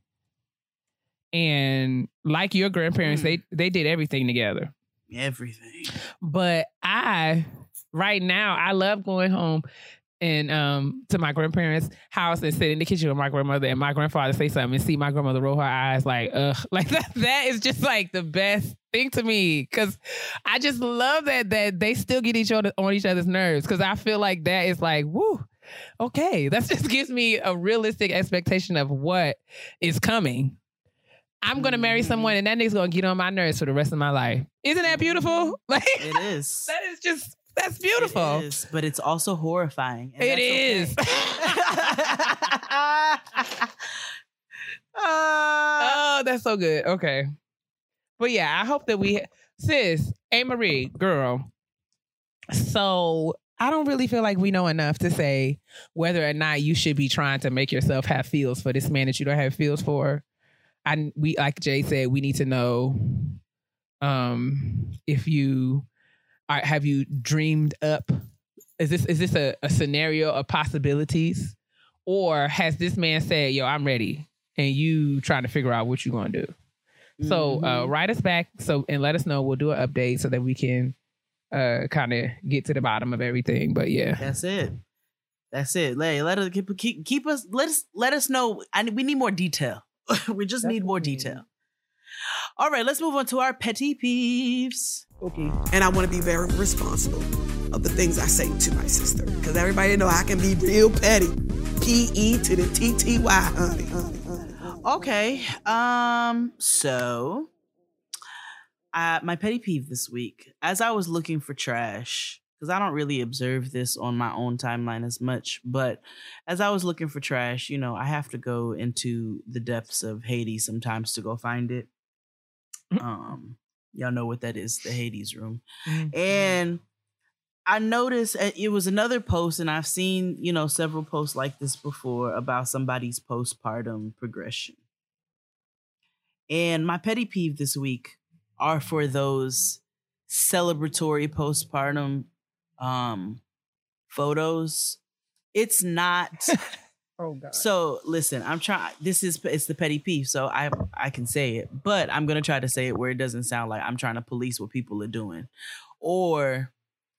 And like your grandparents, mm. they they did everything together.
Everything.
But I, right now, I love going home and um to my grandparents' house and sit in the kitchen with my grandmother and my grandfather say something and see my grandmother roll her eyes like, ugh. Like that, that is just like the best thing to me. Cause I just love that that they still get each other on each other's nerves. Cause I feel like that is like, woo, okay. That just gives me a realistic expectation of what is coming. I'm gonna marry someone and that nigga's gonna get on my nerves for the rest of my life. Isn't that beautiful? Like
it is.
That is just That's beautiful.
It is, but it's also horrifying. And
it
that's
is.
Okay. uh,
oh, that's so good. Okay. But yeah, I hope that we... Sis, A. Marie, girl. So I don't really feel like we know enough to say whether or not you should be trying to make yourself have feels for this man that you don't have feels for. I, we, like Jay said, we need to know um, if you... Are, have you dreamed up? Is this is this a, a scenario of possibilities? Or has this man said, yo, I'm ready, and you trying to figure out what you're going to do? Mm-hmm. So uh, write us back so and let us know. We'll do an update so that we can uh, kind of get to the bottom of everything. But yeah.
That's it. That's it. Let, let us keep, keep, keep us, let us, let us know. I, we need more detail. we just That's need more detail. All right, let's move on to our petty peeves.
Okay.
And I want to be very responsible of the things I say to my sister. Because everybody know I can be real petty. P E to the T T Y, honey, honey, honey.
Okay. Um, so uh, my petty peeve this week, as I was looking for trash, because I don't really observe this on my own timeline as much, but as I was looking for trash, you know, I have to go into the depths of Hades sometimes to go find it. Um, y'all know what that is, the Hades room. Mm-hmm. And I noticed it was another post, and I've seen, you know, several posts like this before about somebody's postpartum progression. And my petty peeve this week are for those celebratory postpartum um, photos. It's not.
Oh God.
So listen, I'm trying. This is it's the petty peeve, so I I can say it, but I'm gonna try to say it where it doesn't sound like I'm trying to police what people are doing, or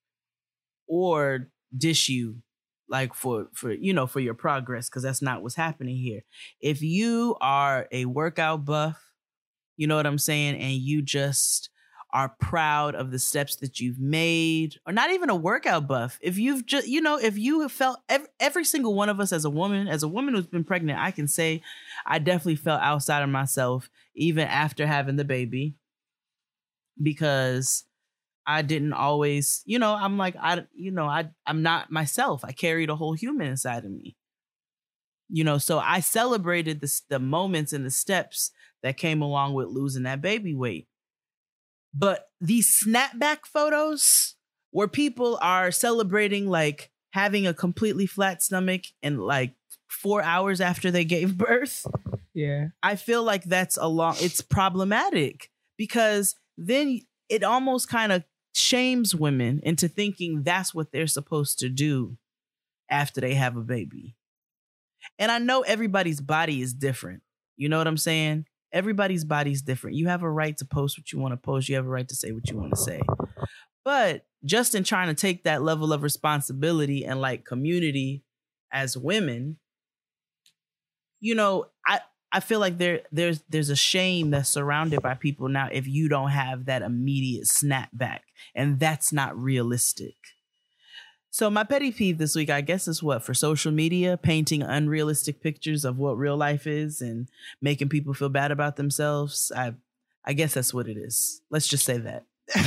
or dish you like for for you know for your progress, because that's not what's happening here. If you are a workout buff, you know what I'm saying, and you just are proud of the steps that you've made, or not even a workout buff. If you've just, you know, if you have felt every, every single one of us as a woman, as a woman who's been pregnant, I can say I definitely felt outside of myself even after having the baby, because I didn't always, you know, I'm like, I, you know, I, I'm not myself. I carried a whole human inside of me, you know, so I celebrated the, the moments and the steps that came along with losing that baby weight. But these snapback photos where people are celebrating like having a completely flat stomach and like four hours after they gave birth.
Yeah.
I feel like that's a long, it's problematic, because then it almost kind of shames women into thinking that's what they're supposed to do after they have a baby. And I know everybody's body is different. You know what I'm saying? Everybody's body's different. You have a right to post what you want to post. You have a right to say what you want to say. But just in trying to take that level of responsibility and like community as women, you know, I, I feel like there there's there's a shame that's surrounded by people now if you don't have that immediate snapback, and that's not realistic. So my petty peeve this week, I guess, is what, for social media, painting unrealistic pictures of what real life is and making people feel bad about themselves. I I guess that's what it is. Let's just say that.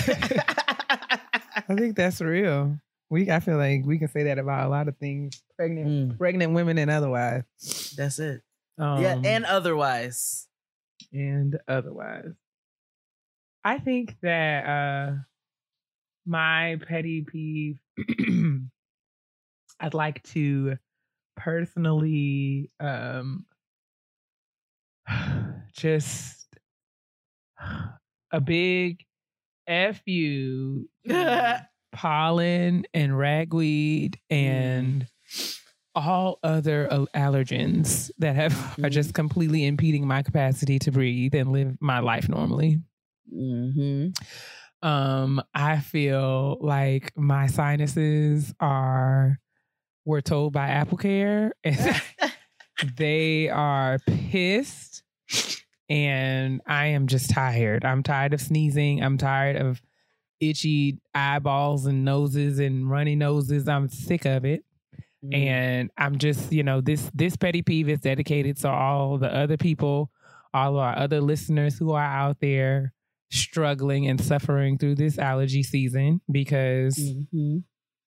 I think that's real. We I feel like we can say that about a lot of things. Pregnant
Mm.
pregnant women and otherwise.
That's it.
Um,
Yeah, and otherwise.
and otherwise. I think that uh my petty peeve, I'd like to personally um just a big F you to pollen and ragweed and all other al- allergens that have are just completely impeding my capacity to breathe and live my life normally.
Mm-hmm.
Um, I feel like my sinuses are were told by AppleCare and they are pissed, and I am just tired. I'm tired of sneezing. I'm tired of itchy eyeballs and noses and runny noses. I'm sick of it.
Mm.
And I'm just, you know, this this petty peeve is dedicated to all the other people, all our other listeners who are out there struggling and suffering through this allergy season, because
Mm-hmm.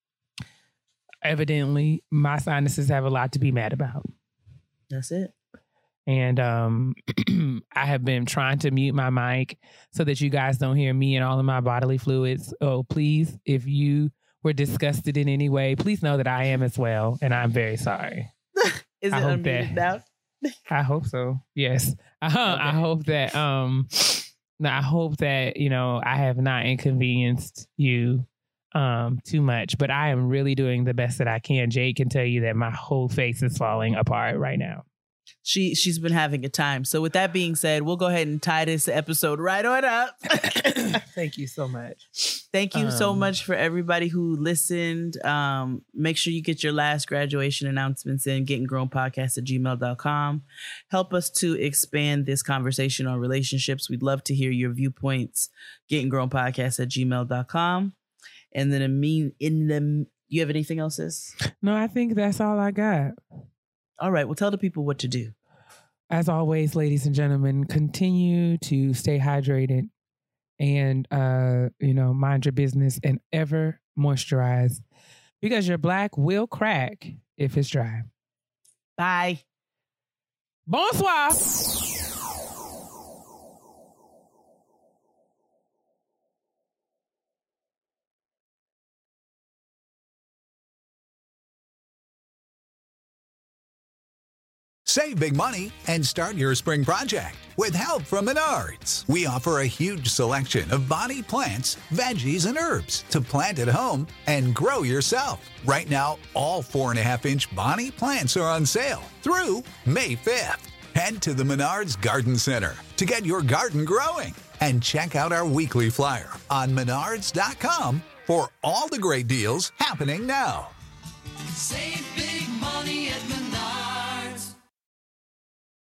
evidently my sinuses have a lot to be mad about.
That's it.
And um, I have been trying to mute my mic so that you guys don't hear me and all of my bodily fluids. Oh, please, if you were disgusted in any way, please know that I am as well. And I'm very sorry.
Is it
I hope
unmuted
that-
now?
I hope so. Yes. Uh-huh. I
Okay.
hope that, um, no, I hope that, you know, I have not inconvenienced you um, too much, but I am really doing the best that I can. Jade can tell you that my whole face is falling apart right now.
She she's been having a time. So with that being said, we'll go ahead and tie this episode right on up.
Thank you so much.
Thank you so
Um,
much for everybody who listened. Um, make sure you get your last graduation announcements in getting grown podcast at gmail dot com. Help us to expand this conversation on relationships. We'd love to hear your viewpoints. Getting grown podcast at gmail dot com. And then in mean in the you have anything else, sis?
No, I think that's all I got.
All right. Well, tell the people what to do.
As always, ladies and gentlemen, continue to stay hydrated and, uh, you know, mind your business and ever moisturize, because your black will crack if it's dry.
Bye.
Bonsoir.
Save big money and start your spring project with help from Menards. We offer a huge selection of body plants, veggies, and herbs to plant at home and grow yourself. Right now, all four and a half inch Bonnie plants are on sale through May fifth. Head to the Menards Garden Center to get your garden growing and check out our weekly flyer on menards dot com for all the great deals happening now.
Save big